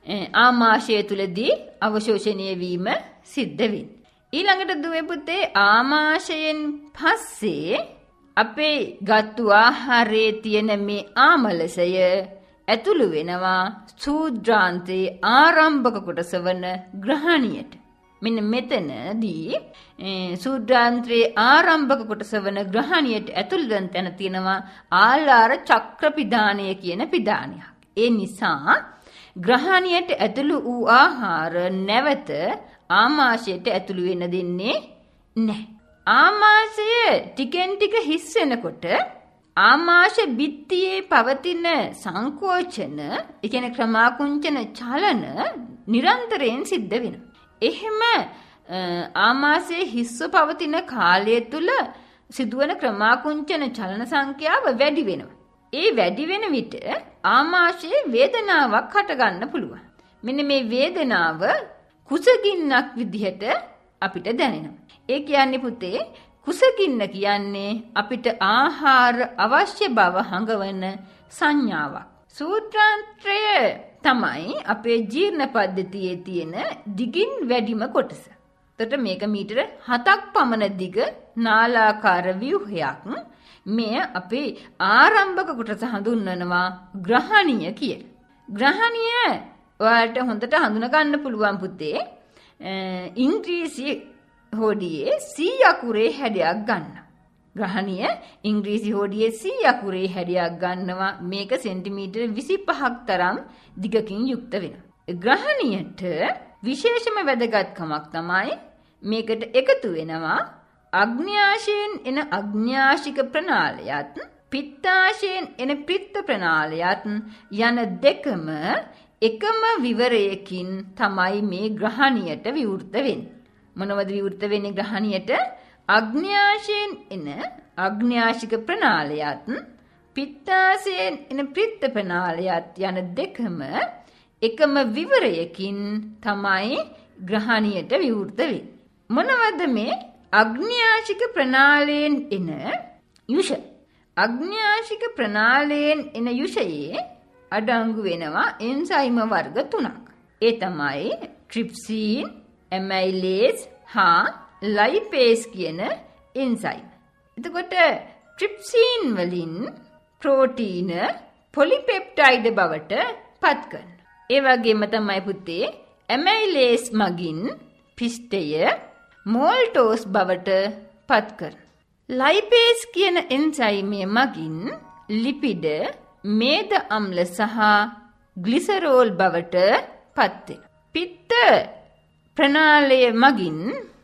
ආමාශය තුලදී අවශෝෂණය වීම සිද්ධ වෙන්නේ. ඊළඟට දුවේ පුතේ ආමාශයෙන් පස්සේ අපේ ගත්තු ආහාරයේ තියෙන මේ ආමලසය ඇතුළු වෙනවා සූත්‍රාන්තයේ ආරම්භක කොටස වන ග්‍රහණියට. මෙන්න මෙතනදී සූත්‍රාන්තයේ ආරම්භක කොටස වන ග්‍රහණියට ඇතුළු තැන තියෙනවා ආලාර චක්‍ර පිදානය කියන පිදානයක්. ඒ නිසා ග්‍රහණියට ඇතුළු වූ ආහාර නැවත ආමාශයට ඇතුළු වෙන්න දෙන්නේ නැහැ. ආමාශය ටිකෙන් ටික හිස් වෙනකොට ආමාශ බිත්තියේ පවතින සංකෝචන, ඒ කියන්නේ ක්‍රමාකුංචන චලන නිරන්තරයෙන් සිද්ධ වෙනවා. එහෙම ආමාශයේ හිස්ව පවතින කාලය තුල සිදුවන ක්‍රමාකුංචන චලන සංඛ්‍යාව වැඩි වෙනවා. ඒ වැඩි වෙන විට ආමාශයේ වේදනාවක් හටගන්න පුළුවන්. මෙන්න මේ වේදනාව කුසගින්නක් විදිහට අපිට දැනෙනවා. ඒ කියන්නේ පුතේ කුසගින්න කියන්නේ අපිට ආහාර අවශ්‍ය බව හඟවන සංඥාවක්. සූත්‍රාන්ත්‍රය තමයි අපේ ජීර්ණ පද්ධතියේ තියෙන දිගින් වැඩිම කොටස. එතකොට මේක මීටර 7ක් පමණ දිග නාලාකාර ව්‍යුහයක්. මෙය අපේ ආරම්භක කොටස හඳුන්වනවා ග්‍රහණීය කියලා. ග්‍රහණීය ඔයාලට හොඳට හඳුනා ගන්න පුළුවන් පුතේ ඉංග්‍රීසි හෝඩියේ C අකුරේ හැඩයක් ගන්නවා. ග්‍රහණීය ඉංග්‍රීසි හෝඩියේ C අකුරේ හැඩයක් ගන්නවා. මේක සෙන්ටිමීටර 25ක් තරම් දිගකින් යුක්ත වෙනවා. ග්‍රහණීයට විශේෂම වැදගත්කමක් තමයි මේකට එකතු වෙනවා අග්න්‍යාශයෙන් එන අග්න්‍යාශික ප්‍රනාලයත් පිත්තාශයෙන් එන පිත්ත ප්‍රනාලයත් යන දෙකම එකම විවරයකින් තමයි මේ ග්‍රහණියට විවෘත වෙන්නේ. මොනවද විවෘත වෙන්නේ ග්‍රහණියට? අග්න්‍යාශයෙන් එන අග්න්‍යාශික ප්‍රනාලයත් පිත්තාශයෙන් එන පිත්ත ප්‍රනාලයත් යන දෙකම එකම විවරයකින් තමයි ග්‍රහණියට විවෘත වෙන්නේ. මොනවද මේ අග්න්‍යාශික ප්‍රනාලයෙන් එන යුෂ? අග්න්‍යාශික ප්‍රනාලයෙන් එන යුෂයේ අඩංගු වෙනවා එන්සයිම වර්ග 3ක්. ඒ තමයි ට්‍රිප්සින්, ඇමයිලේස් හා ලයිපේස් කියන එන්සයිම්. එතකොට ට්‍රිප්සින් වලින් ප්‍රෝටීන පොලිපෙප්ටයිඩ් බවට පත් කරනවා. ඒ වගේම තමයි පුතේ ඇමයිලේස් මගින් පිස්ටය මෝල්ටෝස් බවට පත් කරනවා. ලයිපේස් කියන එන්සයිමය මගින් ලිපිඩ මේද අම්ල සහ ග්ලිසරෝල් බවට පත් වෙනවා. පිත්ත ප්‍රනාලය මගින්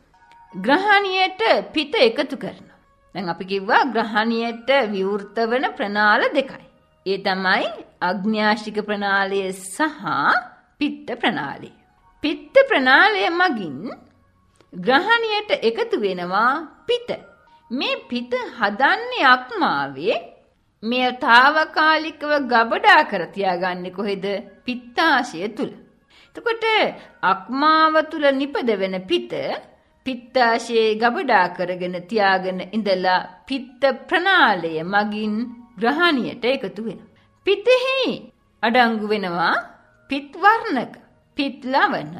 ග්‍රහණියට පිත එකතු කරනවා. දැන් අපි කිව්වා ග්‍රහණියට විවෘත වන ප්‍රනාල දෙකයි. ඒ තමයි අග්න්‍යාශික ප්‍රනාලය සහ පිත්ත ප්‍රනාලය. පිත්ත ප්‍රනාලය මගින් ග්‍රහණියට එකතු වෙනවා පිත. මේ පිත හදන්නේ අක්මාවේ. මෙය తాවකාලිකව ගබඩා කර තියාගන්නේ කොහෙද? පිත්තාශය තුල. එතකොට අක්මාව තුල නිපද වෙන පිත පිත්තාශයේ ගබඩා කරගෙන තියාගෙන ඉඳලා පිත්ත ප්‍රනාලය මගින් ග්‍රහණියට එකතු වෙනවා. පිතෙහි අඩංගු වෙනවා පිත් වර්ණක, පිත් ලවණ,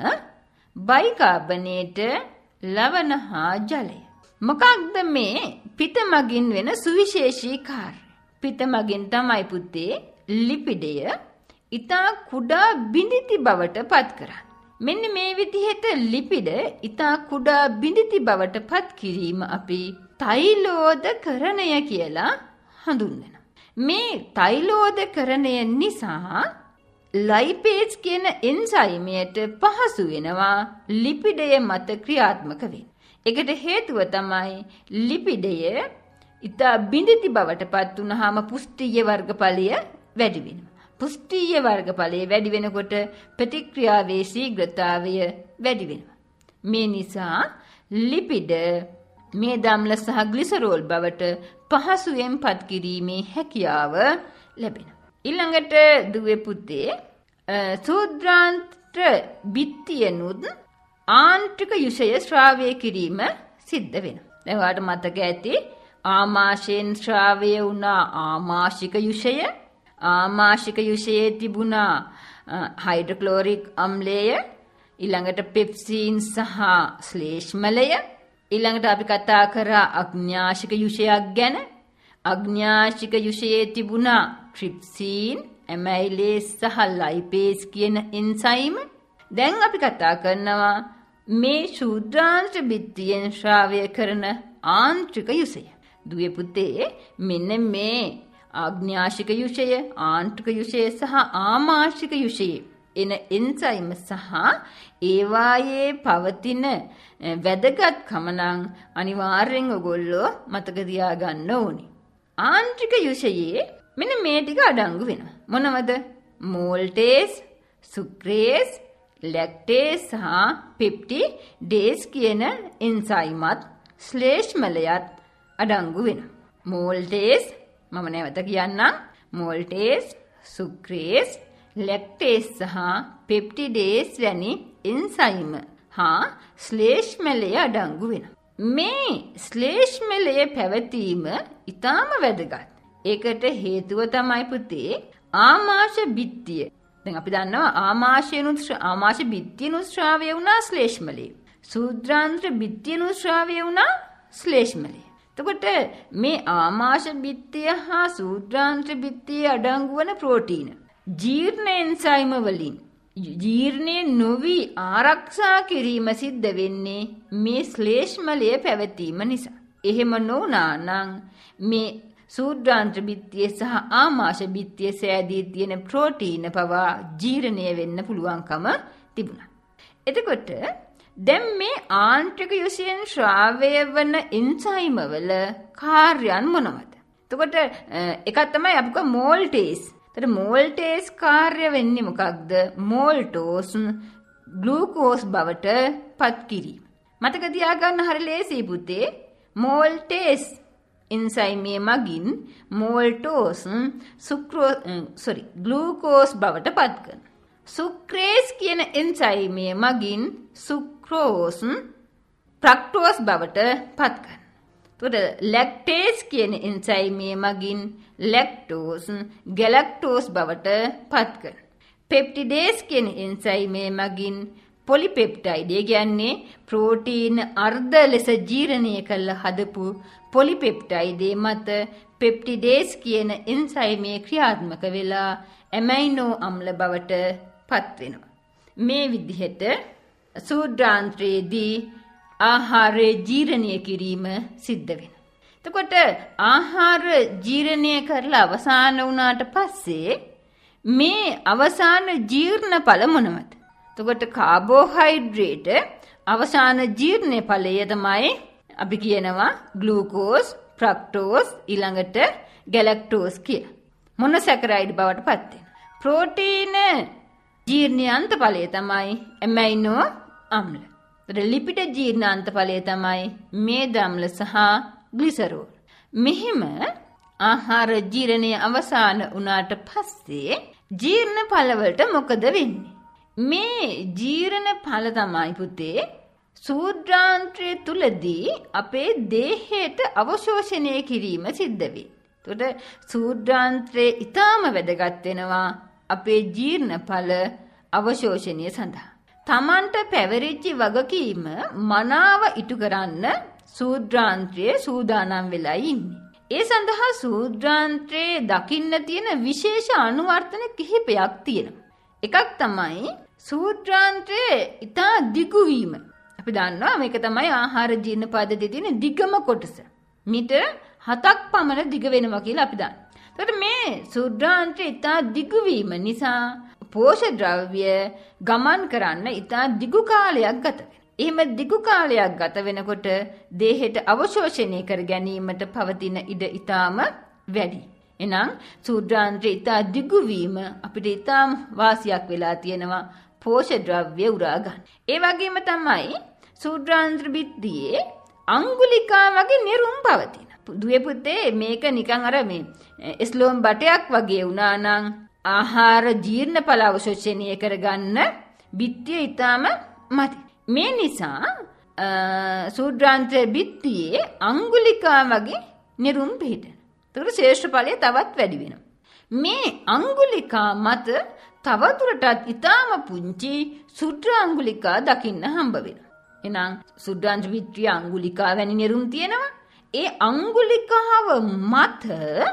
බයිකාබනේට, ලවණ හා ජලය. මොකක්ද මේ පිත මගින් වෙන සුවිශේෂී කාර්ය? පිත මගින් තමයි පුතේ ලිපිඩය ඊතා කුඩා බිඳිති බවට පත් කරන්නේ. මෙන්න මේ විදිහට ලිපිඩ ඊතා කුඩා බිඳිති බවට පත් කිරීම අපි තෛලෝදකරණය කියලා හඳුන්වනවා. මේ තෛලෝදකරණය නිසා ලයිපේස් කියන එන්සයිමයට පහසු වෙනවා ලිපිඩය මත ක්‍රියාත්මක වෙන්න. ඒකට හේතුව තමයි ලිපිඩය ඊතා බිඳිති බවට පත් වුනහම පුෂ්ටිය වර්ගඵලය වැඩි වෙනවා. පුෂ්ටිය වර්ගඵලය වැඩි වෙනකොට ප්‍රතික්‍රියාවේ ශීඝ්‍රතාවය වැඩි වෙනවා. මේ නිසා ලිපිඩ මේ දම්ල සහ ග්ලිසරෝල් බවට පහසුවෙන් පත් කිරීමේ හැකියාව ලැබෙනවා. ඊළඟට දුවේ පුතේ සූත්‍රාන්ත්‍ර බිත්තියනුත් ආන්ත්‍රික යුෂය ශ්‍රාවය කිරීම සිද්ධ වෙනවා. දැන් ඔයාලට මතක ඇති ආමාශයෙන් ශ්‍රාවය වුණා ආමාශික යුෂය. ආමාශික යුෂයේ තිබුණා හයිඩ්‍රොක්ලෝරික් අම්ලය, ඊළඟට පෙප්සින් සහ ශ්ලේෂ්මලය. ඊළඟට අපි කතා කරා අග්න්‍යාශික යුෂයක් ගැන. අග්න්‍යාශික යුෂයේ තිබුණා ට්‍රිප්සින්, ඇමයිලේස් සහ ලයිපේස් කියන එන්සයිම්. දැන් අපි කතා කරනවා මේ ශූද්‍රාන්ත්‍ර බිත්තියෙන් ශ්‍රාවය කරන ආන්ත්‍රික යුෂය. දුවේ පුතේ මෙන්න මේ ආග්න්‍යාශික යුෂය, ආන්ත්‍රික යුෂය සහ ආමාශික යුෂයේ එන එන්සයිම සහ ඒවායේ පවතින වැදගත්කම නම් අනිවාර්යෙන් ඔයගොල්ලෝ මතක තියාගන්න ඕනේ. ආන්ත්‍රික යුෂයේ මෙන්න මේ ටික අඩංගු වෙනවා. මොනවද? මෝල්ටේස්, සුක්‍රේස්, ලැක්ටේස් සහ පෙප්ටිඩේස් කියන එන්සයිමත් ශ්ලේෂ්මලයත් අඩංගු වෙනවා. මෝල්ටේස් මම නැවත කියන්නම්. මෝල්ටේස්, සුක්‍රේස්, ලැක්ටේස් සහ පෙප්ටිඩේස් වැනි එන්සයිම හා ශ්ලේෂ්මලය අඩංගු වෙනවා. මේ ශ්ලේෂ්මලය පැවතීම ඉතාම වැදගත්. ඒකට හේතුව තමයි පුතේ ආමාශ බිත්තිය. දැන් අපි දන්නවා ආමාශ බිත්තියනුත් ශ්‍රාවය වුණා ශ්ලේෂ්මලය. සූත්‍රාන්ත්‍ර බිත්තියනුත් ශ්‍රාවය වුණා ශ්ලේෂ්මලය. එතකොට මේ ආමාශ බිත්තිය හා සූත්‍රාන්ත්‍ර බිත්තියේ අඩංගු වන ප්‍රෝටීන ජීර්ණ එන්සයිම වලින් ජීර්ණය නොවි ආරක්ෂා කිරීම සිද්ධ වෙන්නේ මේ ශ්ලේෂ්මලය පැවතීම නිසා. එහෙම නොවුනා නම් මේ සූත්‍රාන්ත්‍ර බිත්තිය සහ ආමාශ බිත්තිය සෑදී තියෙන ප්‍රෝටීන පවා ජීර්ණය වෙන්න පුළුවන්කම තිබුණා. එතකොට දැන් මේ ආන්ත්‍රික යුෂයෙන් ශ්‍රාවය වන එන්සයිම වල කාර්යයන් මොනවද? එතකොට එකක් තමයි අපි කිව්ව මෝල්ටේස්. එතකොට මෝල්ටේස් කාර්ය වෙන්නේ මොකක්ද? මෝල්ටෝස් ග්ලූකෝස් බවට පත් කිරීම. මතක තියාගන්න හරිය ලේසියි පුතේ. මෝල්ටේස් එන්සයිමේ මගින් මෝල්ටෝස් ග්ලූකෝස් බවට පත් කරනවා. සුක්‍රේස් කියන එන්සයිමේ මගින් සුක්‍රෝස් ප්‍රක්ටෝස් බවට පත් කරනවා. එතකොට ලැක්ටේස් කියන එන්සයිමේ මගින් ලැක්ටෝස් ගැලැක්ටෝස් බවට පත් කරනවා. පෙප්ටිඩේස් කියන එන්සයිමේ මගින් පොලිපෙප්ටයිඩ් කියන්නේ ප්‍රෝටීන අර්ධ ලෙස ජීර්ණය කළ හදපු පොලිපෙප්ටයිඩ් මත පෙප්ටිඩේස් කියන එන්සයිමේ ක්‍රියාත්මක වෙලා ඇමයිනෝ අම්ල බවට පත් වෙනවා. මේ විදිහට සූත්‍රාන්ත්‍රයේදී ආහාරයේ ජීර්ණය කිරීම සිද්ධ වෙනවා. එතකොට ආහාර ජීර්ණය කරලා අවසන් වුණාට පස්සේ මේ අවසාන ජීර්ණ ඵල මොනවද? එතකොට කාබෝහයිඩ්‍රේට් අවසාන ජීර්ණ ඵලය තමයි අපි කියනවා ග්ලූකෝස්, ෆ්‍රක්ටෝස් ඊළඟට ගැලැක්ටෝස් කියලා. මොනොසැකරයිඩ් බවට පත් වෙනවා. ප්‍රෝටීන ජීර්ණාන්ත ඵලය තමයි ඇමයිනෝ අම්ල. එතකොට ලිපිඩ ජීර්ණාන්ත ඵලය තමයි මේද අම්ල සහ ග්ලිසරෝල්. මෙහිම ආහාර ජීර්ණය අවසන් වුණාට පස්සේ ජීර්ණ ඵලවලට මොකද වෙන්නේ? මේ ජීර්ණ ඵල තමයි පුතේ සූත්‍රාන්ත්‍රය තුලදී අපේ දේහයට අවශෝෂණය කිරීම සිද්ධ වෙන්නේ. එතකොට සූත්‍රාන්ත්‍රය ඊටාම වැදගත් වෙනවා අපේ ජීර්ණ ඵල අවශෝෂණය සඳහා. තමන්ට පැවරිච්ච වගකීම මනාව ඉටු කරන්න සූත්‍රාන්ත්‍රය සූදානම් වෙලා ඉන්නේ. ඒ සඳහා සූත්‍රාන්ත්‍රයේ දකින්න තියෙන විශේෂ අනුවර්තන කිහිපයක් තියෙනවා. එකක් තමයි සූත්‍රාන්ත්‍රයේ ඉතා දිගු වීම. අපි දන්නවා මේක තමයි ආහාර ජීර්ණ පද්ධතියේ තියෙන දිගම කොටස. මීටර් 7ක් පමණ දිග වෙනවා කියලා අපි දන්නවා. එතකොට මේ සූත්‍රාන්ත්‍රයේ ඉතා දිගු වීම නිසා පෝෂක ද්‍රව්‍ය ගමන් කරන්න ඉතා දිගු කාලයක් ගත වෙනවා. එහෙම දිගු කාලයක් ගත වෙනකොට දේහයට අවශෝෂණය කර ගැනීමට පවතින ඉඩ ඉතාම වැඩි. එහෙනම් සූත්‍රාන්ත්‍රයේ ඉතා දිගු වීම අපිට ඉතාම වාසියක් වෙලා තියෙනවා පෝෂක ද්‍රව්‍ය උරා ගන්න. ඒ වගේම තමයි සූත්‍රාන්ත්‍ර බිත්තියේ අංගුලිකා වගේ නිරුම් පවතින. දුවේ පුතේ මේක නිකන් අර මේ ස්ලෝම් බටයක් වගේ වුණා නම් ආහාර ජීර්ණ ඵල අවශෝෂණය කරගන්න බිත්තිය ඊටම මදි. මේ නිසා සූත්‍රාන්ත්‍ර බිත්තියේ අංගුලිකා වගේ නිරුම් පිහිටන. ඒකට ශ්‍රේෂ්ඨ ඵලය තවත් වැඩි වෙනවා. මේ අංගුලිකා මත තවදුරටත් ඊටම පුංචි සුත්‍ර අංගුලිකා දකින්න හම්බ වෙනවා. එහෙනම් සූත්‍රාන්ත්‍ර බිත්තියේ අංගුලිකා වැනි නිරුම් තියෙනවා. ඒ අංගුලිකාව මත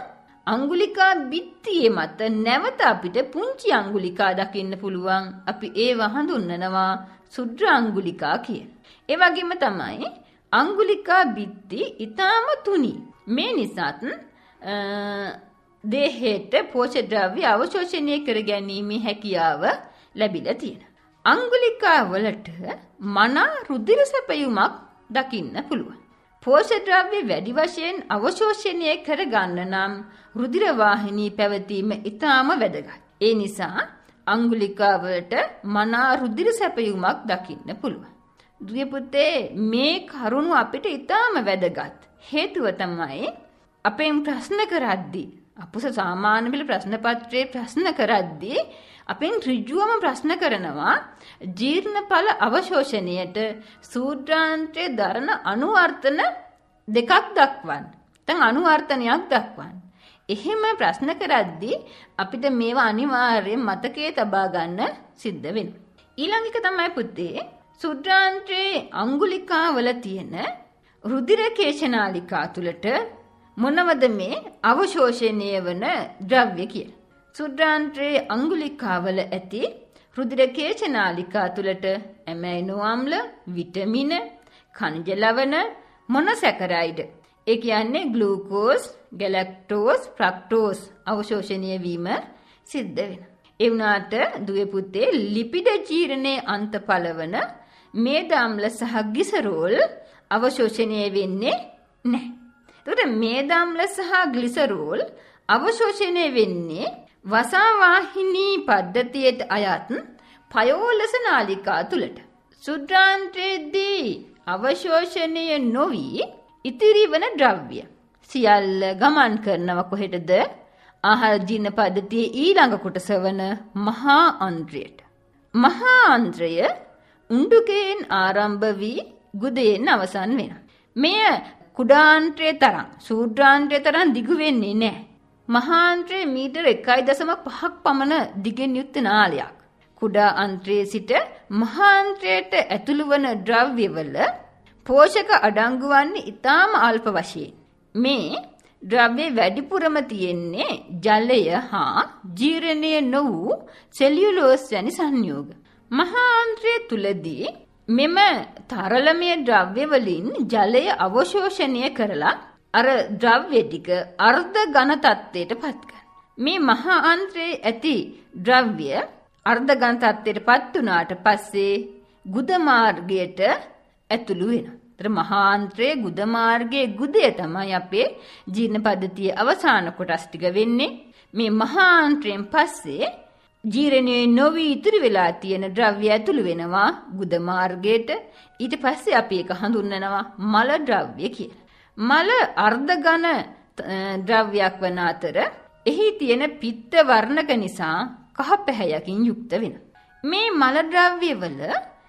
අංගුලිකා බිත්තියේ මත නැවත අපිට පුංචි අංගුලිකා දකින්න පුළුවන්. අපි ඒව හඳුන්වනවා සුත්‍ර අංගුලිකා කියලා. ඒ වගේම තමයි අංගුලිකා බිත්ති ඊටම තුනි. මේ නිසාත් දේහයට පෝෂක ද්‍රව්‍ය අවශෝෂණය කර ගැනීමේ හැකියාව ලැබිලා තියෙනවා. අංගුලිකා වලට මනා රුධිර සැපයුමක් දකින්න පුළුවන්. පෝෂක ද්‍රව්‍ය වැඩි වශයෙන් අවශෝෂණය කරගන්න නම් රුධිර වාහිනී පැවතීම ඉතාම වැදගත්. ඒ නිසා අංගුලිකා වලට මනා රුධිර සැපයුමක් දකින්න පුළුවන්. දුවේ පුතේ මේ කරුණු අපිට ඉතාම වැදගත්. හේතුව තමයි අපෙන් ප්‍රශ්න කරද්දී අපුස සාමාන්‍ය පෙළ ප්‍රශ්න පත්‍රයේ ප්‍රශ්න කරද්දී අපෙන් ඍජුවම ප්‍රශ්න කරනවා ජීර්ණඵල අවශෝෂණයට සූත්‍රාන්තයේ දරන අනුවර්තන දෙකක් දක්වන්න. දැන් අනුවර්තනයක් දක්වන්න. එහෙම ප්‍රශ්න කරද්දී අපිට මේවා අනිවාර්යෙන් මතකයේ තබා ගන්න සිද්ධ වෙනවා. ඊළඟ එක තමයි පුතේ සූත්‍රාන්තයේ අංගුලිකා වල තියෙන රුධිර කේශනාලිකා තුලට මොනවද මේ අවශෝෂණය වන ද්‍රව්‍ය කියලා. සුද්‍රාන්ත්‍රයේ අංගුලිකාවල ඇති රුධිර කේශනාලිකා තුලට ඇමයිනෝ ආම්ල, විටමින, ඛනිජ ලවණ, මොනොසැකරයිඩ් ඒ කියන්නේ ග්ලූකෝස්, ගැලැක්ටෝස්, ෆ්‍රක්ටෝස් අවශෝෂණය වීම සිද්ධ වෙනවා. ඒ වුණාට දුවේ පුතේ ලිපිඩ ජීර්ණයේ අන්තඵලවන මේද ආම්ල සහ ග්ලිසරෝල් අවශෝෂණය වෙන්නේ නැහැ. එතකොට මේද ආම්ල සහ ග්ලිසරෝල් අවශෝෂණය වෙන්නේ වසා వాహిනී පද්ධතියට අයත් පයෝලස නාලිකා තුලට. සුද්‍රාන්ත්‍රයේදී අවශෝෂණය නොවි ඉතිරි වන ද්‍රව්‍ය සියල්ල ගමන් කරනව කොහෙටද? ආහාර ජීර්ණ පද්ධතියේ ඊළඟ කොටස වන මහා අන්ත්‍රයට. මහා අන්ත්‍රය උණ්ඩුකයෙන් ආරම්භ වී ගුදයෙන් අවසන් වෙනවා. මෙය කුඩාන්ත්‍රයේ තරම් සූත්‍රාන්ත්‍රයේ තරම් දිගු වෙන්නේ නැහැ. මහාන්ත්‍රයේ මීටර 1.5ක් පමණ දිගෙන් යුක්ත නාලයක්. කුඩා අන්ත්‍රයේ සිට මහාන්ත්‍රයට ඇතුළු වන ද්‍රව්‍යවල පෝෂක අඩංගු වන්නේ ඉතාම අල්ප වශයෙන්. මේ ද්‍රව්‍ය වැඩිපුරම තියෙන්නේ ජලය හා ජීර්ණය නො වූ සෙලියුලෝස් වැනි සංයෝග. මහාන්ත්‍රය තුලදී මෙම තරලමය ද්‍රව්‍ය වලින් ජලය අවශෝෂණය කරලා අර ද්‍රව්‍ය ටික අර්ධ ඝන තත්ත්වයට පත් කරනවා. මේ මහා අන්ත්‍රයේ ඇති ද්‍රව්‍ය අර්ධ ඝන තත්ත්වයට පත් වුණාට පස්සේ ගුද මාර්ගයට ඇතුළු වෙනවා. ඒතර මහා අන්ත්‍රයේ ගුද මාර්ගයේ ගුදය තමයි අපේ ජීර්ණ පද්ධතියේ අවසාන කොටස් ටික වෙන්නේ. මේ මහා අන්ත්‍රයෙන් පස්සේ ජීර්ණයේ නොවි ඉතිරි වෙලා තියෙන ද්‍රව්‍ය ඇතුළු වෙනවා ගුද මාර්ගයට. ඊට පස්සේ අපි ඒක හඳුන්වනවා මල ද්‍රව්‍ය කියලා. මල අර්ධ ඝන ද්‍රව්‍යයක් වන අතර එහි තියෙන පිත්ත වර්ණක නිසා කහ පැහැයකින් යුක්ත වෙනවා. මේ මල ද්‍රව්‍ය වල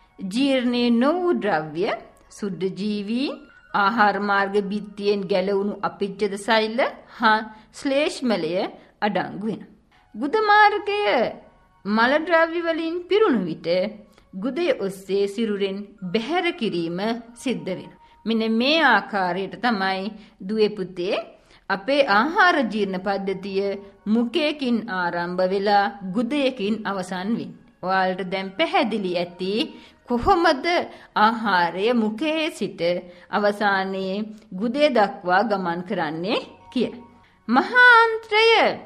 ජීර්ණයේ නො වූ ද්‍රව්‍ය සුද්ධ ජීවීන් ආහාර මාර්ග බිත්තියෙන් ගැලවුණු අපිච්ඡද සෛල හා ශ්ලේෂ්මලය අඩංගු වෙනවා. ගුද මාර්ගය මල ද්‍රව්‍ය වලින් පිරුණු විට ගුදේ ඔස්සේ සිරුරෙන් බැහැර කිරීම සිද්ධ වෙනවා. මෙන්න මේ ආකාරයට තමයි දුවේ පුතේ අපේ ආහාර ජීර්ණ පද්ධතිය මුඛයකින් ආරම්භ වෙලා ගුදයකින් අවසන් වෙන්නේ. ඔයාලට දැන් පැහැදිලි ඇති කොහොමද ආහාරය මුඛයේ සිට අවසානයේ ගුදේ දක්වා ගමන් කරන්නේ කියලා. මහාන්ත්‍රය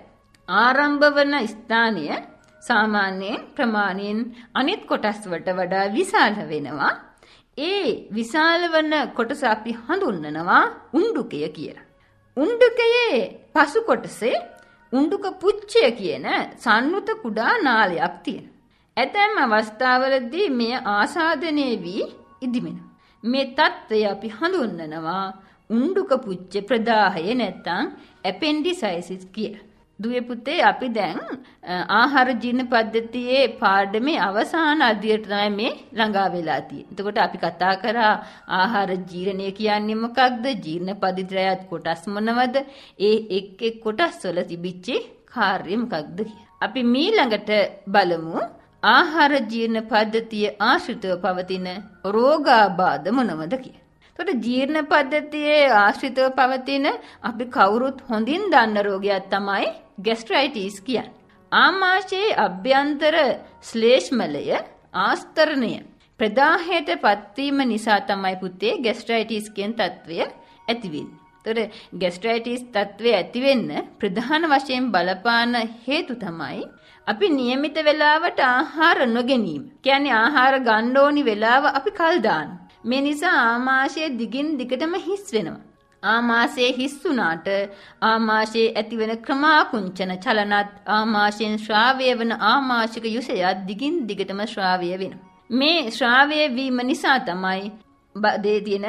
ආරම්භ වන ස්ථානය සාමාන්‍යයෙන් ප්‍රමාණයෙන් අනිත් කොටස් වලට වඩා විශාල වෙනවා. ඒ විශාල වන කොටස අපි හඳුන්වනවා උණ්ඩුකය කියලා. උණ්ඩුකයේ පසු කොටසේ උණ්ඩුක පුච්චය කියන සංවෘත කුඩා නාලයක් තියෙනවා. ඇතැම් අවස්ථාවලදී මෙය ආසාදනය වී ඉදිමෙනවා. මේ තත්ත්වය අපි හඳුන්වනවා උණ්ඩුක පුච්ච ප්‍රදාහය නැත්නම් ඇපෙන්ඩිසයිසිස් කියලා. දුවේ පුතේ අපි දැන් ආහාර ජීර්ණ පද්ධතියේ පාඩමේ අවසාන අදියට තමයි මේ ළඟා වෙලා තියෙන්නේ. එතකොට අපි කතා කරා ආහාර ජීර්ණය කියන්නේ මොකක්ද? ජීර්ණ පද්ධතියත් කොටස් මොනවද? ඒ එක් එක් කොටස් වල තිබිච්ච කාර්ය මොකක්ද කියලා. අපි ඊළඟට බලමු ආහාර ජීර්ණ පද්ධතිය ආශ්‍රිතව පවතින රෝගාබාධ මොනවද කියලා. එතකොට ජීර්ණ පද්ධතියේ ආශ්‍රිතව පවතින අපි කවුරුත් හොඳින් දන්න රෝගයක් තමයි ગેස්ට්‍රයිටිස් කියන්නේ. ආමාශයේ අභ්‍යන්තර ශ්ලේෂ්මලය ආස්තරණය ප්‍රදාහයට පත්වීම නිසා තමයි පුතේ ગેස්ට්‍රයිටිස් කියන තත්වය ඇති වෙන්නේ. එතකොට ગેස්ට්‍රයිටිස් තත්වය ඇති වෙන්න ප්‍රධාන වශයෙන් බලපාන හේතු තමයි අපි નિયમિත වෙලාවට ආහාර නොගැනීම. කියන්නේ ආහාර ගන්න ඕනි වෙලාව අපි කල් දාන. මේ නිසා ආමාශය දිගින් දිගටම හිස් වෙනවා. ආමාශයේ හිස් වුණාට ආමාශයේ ඇතිවන ක්‍රමාකුංචන චලනත් ආමාශයෙන් ශ්‍රාවය වන ආමාශික යුසයත් දිගින් දිගටම ශ්‍රාවය වෙනවා. මේ ශ්‍රාවය වීම නිසා තමයි බඩේ තියෙන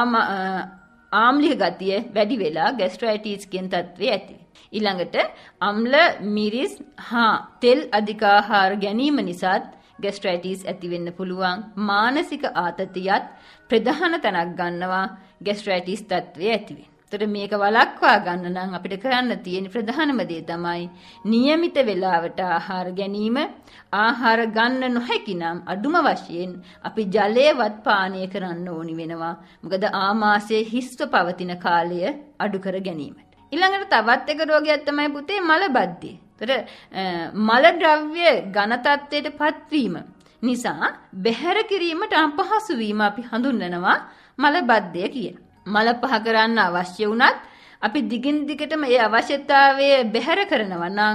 ආම්ලික ගතිය වැඩි වෙලා ગેස්ට්‍රයිටිස් කියන තත්ත්වය ඇති. ඊළඟට අම්ල මිරිස් හා තෙල් අධික ආහාර ගැනීම නිසාත් ગેස්ට්‍රයිටිස් ඇති වෙන්න පුළුවන්. මානසික ආතතියත් ප්‍රධාන තැනක් ගන්නවා ગેස්ට්‍රයිටිස් තත්ත්වය ඇති වෙන්න. ඒතර මේක වළක්වා ගන්න නම් අපිට කරන්න තියෙන ප්‍රධානම දේ තමයි નિયમિત වේලාවට ආහාර ගැනීම. ආහාර ගන්න නොහැකි නම් අඩුම වශයෙන් අපි ජලයවත් පානය කරන්න ඕනි වෙනවා. මොකද ආමාශයේ හිස්ව පවතින කාලය අඩු කර ගැනීමට. ඊළඟට තවත් එක රෝගයක් තමයි පුතේ මලබද්ධය. ඒතර මල ද්‍රව්‍ය ඝන තත්ත්වයට පත්වීම නිසා බැහැර කිරීමට අපහසු වීම අපි හඳුන්වනවා මලබද්ධය කියලා. මල පහ කරන්න අවශ්‍ය වුණත් අපි දිගින් දිගටම ඒ අවශ්‍යතාවය බැහැර කරනවා නම්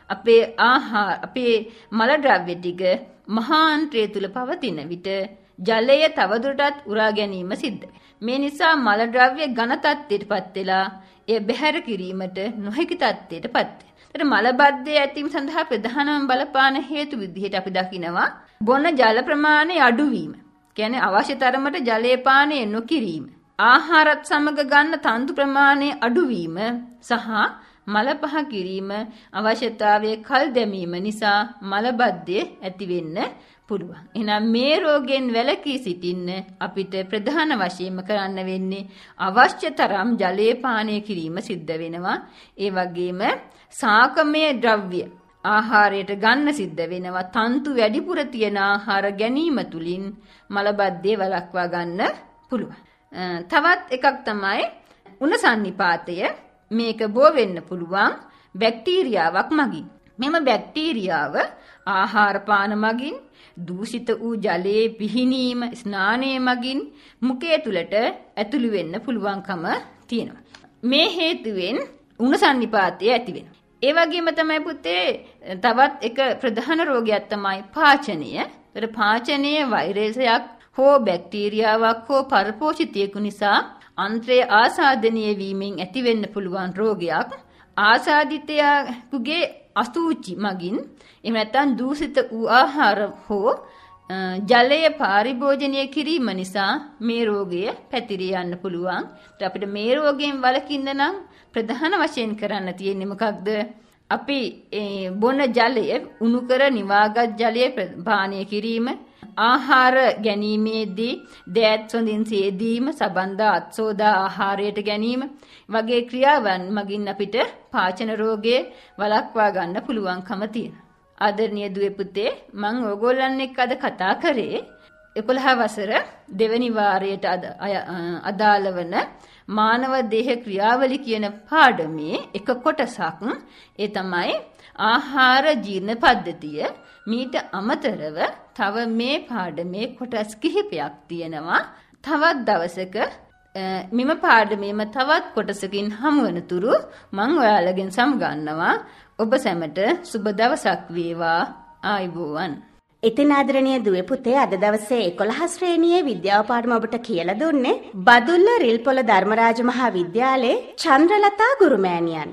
අපේ මල ද්‍රව්‍ය ටික මහාන්ත්‍රය තුල පවතින විට ජලය තවදුරටත් උරා ගැනීම සිද්ධ වෙනවා. මේ නිසා මල ද්‍රව්‍ය ඝන තත්ත්වයටපත් වෙලා එය බැහැර කිරීමට නොහැකි තත්ත්වයටපත් වෙනවා. ඒතර මලබද්ධය ඇතිවීම සඳහා ප්‍රධානම බලපාන හේතු විදිහට අපි දකිනවා බොන ජල ප්‍රමාණය අඩුවීම. කියන්නේ අවශ්‍ය තරමට ජලය පානය නොකිරීම. ආහාරත් සමග ගන්න තන්තු ප්‍රමාණය අඩුවීම සහ මල පහ කිරීම අවශ්‍යතාවයේ කල් දැමීම නිසා මලබද්ධය ඇති වෙන්න පුළුවන්. එහෙනම් මේ රෝගයෙන් වැළකී සිටින්න අපිට ප්‍රධාන වශයෙන්ම කරන්න වෙන්නේ අවශ්‍ය තරම් ජලය පානය කිරීම සිද්ධ වෙනවා. ඒ වගේම සාකමය ද්‍රව්‍ය ආහාරයට ගන්න සිද්ධ වෙනවා. තන්තු වැඩිපුර තියෙන ආහාර ගැනීම තුලින් මලබද්ධය වළක්වා ගන්න පුළුවන්. තවත් එකක් තමයි උණ සන්නිපාතය. මේක බෝ වෙන්න පුළුවන් බැක්ටීරියාවක් මගින්. මෙම බැක්ටීරියාව ආහාර පාන මගින් දූෂිත වූ ජලයේ පිහිනීම ස්නානයේ මගින් මුඛය තුලට ඇතුළු වෙන්න පුළුවන්කම තියෙනවා. මේ හේතුවෙන් උණ සන්නිපාතය ඇති වෙනවා. ඒ වගේම තමයි පුතේ තවත් එක ප්‍රධාන රෝගයක් තමයි පාචනය. ඒතර පාචනයේ වෛරසයක් හෝ බැක්ටීරියාවක් හෝ පරපෝෂිතයෙකු නිසා අන්ත්‍රයේ ආසාදනීය වීමෙන් ඇතිවෙන්න පුළුවන් රෝගයක්. ආසාදිතයෙකුගේ අසුචි මගින් එහෙම නැත්නම් දූෂිත වූ ආහාර හෝ ජලය පරිභෝජනය කිරීම නිසා මේ රෝගය පැතිරී යන්න පුළුවන්. අපිට මේ රෝගයෙන් වළකින්න නම් ප්‍රධාන වශයෙන් කරන්න තියෙන්නේ මොකක්ද? අපි බොන ජලය උණු කර නිවාගත් ජලය පානය කිරීම, ආහාර ගැනීමේදී දෑත් සොඳින් සේදීම, සබන්දා අත්සෝදා ආහාරයට ගැනීම වගේ ක්‍රියාවන් මගින් අපිට පාචන රෝගය වළක්වා ගන්න පුළුවන්කම තියෙනවා. ආදරණීය දුවේ පුතේ, මම ඕගොල්ලන් එක්ක අද කතා කරේ 11 වසර දෙවැනි වාරයට අදාළ වන මානව දේහ ක්‍රියාවලි කියන පාඩමේ එක කොටසක්. ඒ තමයි ආහාර ජීර්ණ පද්ධතිය. මීට අමතරව තව මේ පාඩමේ කොටස් කිහිපයක් තියෙනවා. තවත් දවසක මෙම පාඩමේම තවත් කොටසකින් හමු වෙනතුරු මම ඔයාලගෙන් සමුගන්නවා. ඔබ සැමට සුබ දවසක් වේවා. ආයුබෝවන්. ඉතින් ආදරණීය දුවේ පුතේ, අද දවසේ 11 ශ්‍රේණියේ විද්‍යාව පාඩම ඔබට කියලා දුන්නේ බදුල්ල රිල්පොළ ධර්මරාජ මහා විද්‍යාලයේ චන්ද්‍රලතා ගුරුමෑණියන්.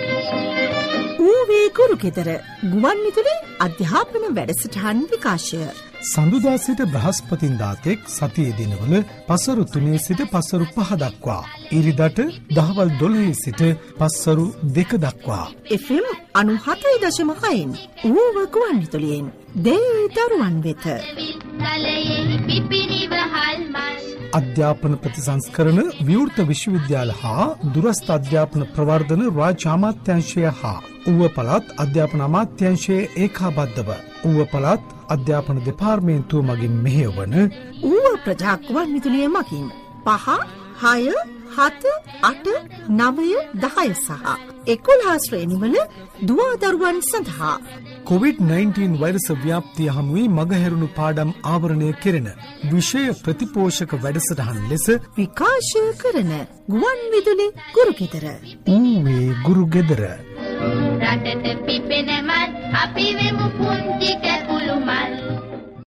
ඌවේ කුරුකෙදර ගුවන් විදුලි අධ්‍යාපන වැඩසටහන් විකාශය. සඳුදා සිට බ්‍රහස්පතින්දා තෙක් සතියේ දිනවල පසරු 3 සිට පසරු 5 දක්වා, ඉරිදට දහවල් 12 සිට පසරු 2 දක්වා FM 97.6 ඌව ගුවන් විදුලියෙන් දරුවන් වෙත අධ්‍යාපන ප්‍රතිසංස්කරණ විවෘත විශ්වවිද්‍යාල හා දුරස්ථ අධ්‍යාපන ප්‍රවර්ධන රාජ්‍ය අමාත්‍යාංශය හා ඌව පළාත් අධ්‍යාපන අමාත්‍යාංශයේ ඒකාබද්ධව ඌව පළාත් අධ්‍යාපන දෙපාර්තමේන්තුව මගින් මෙහෙයවන ඌව ප්‍රජා ගුවන් විදුලිය මගින් 5, 6, 7, 8, 9, 10 සහ 11 ශ්‍රේණිවල දුවා දරුවන් සඳහා COVID-19 වෛරස ව්‍යාප්තිය හමුවේ මගහැරුණු පාඩම් ආවරණය කෙරෙන විෂය ප්‍රතිපෝෂක වැඩසටහන් ලෙස විකාශය කරන ගුවන් විදුලි ගුරුගෙදර. ඌවේ ගුරුගෙදර. රටට පිපෙන මත් අපි වෙමු පුංචි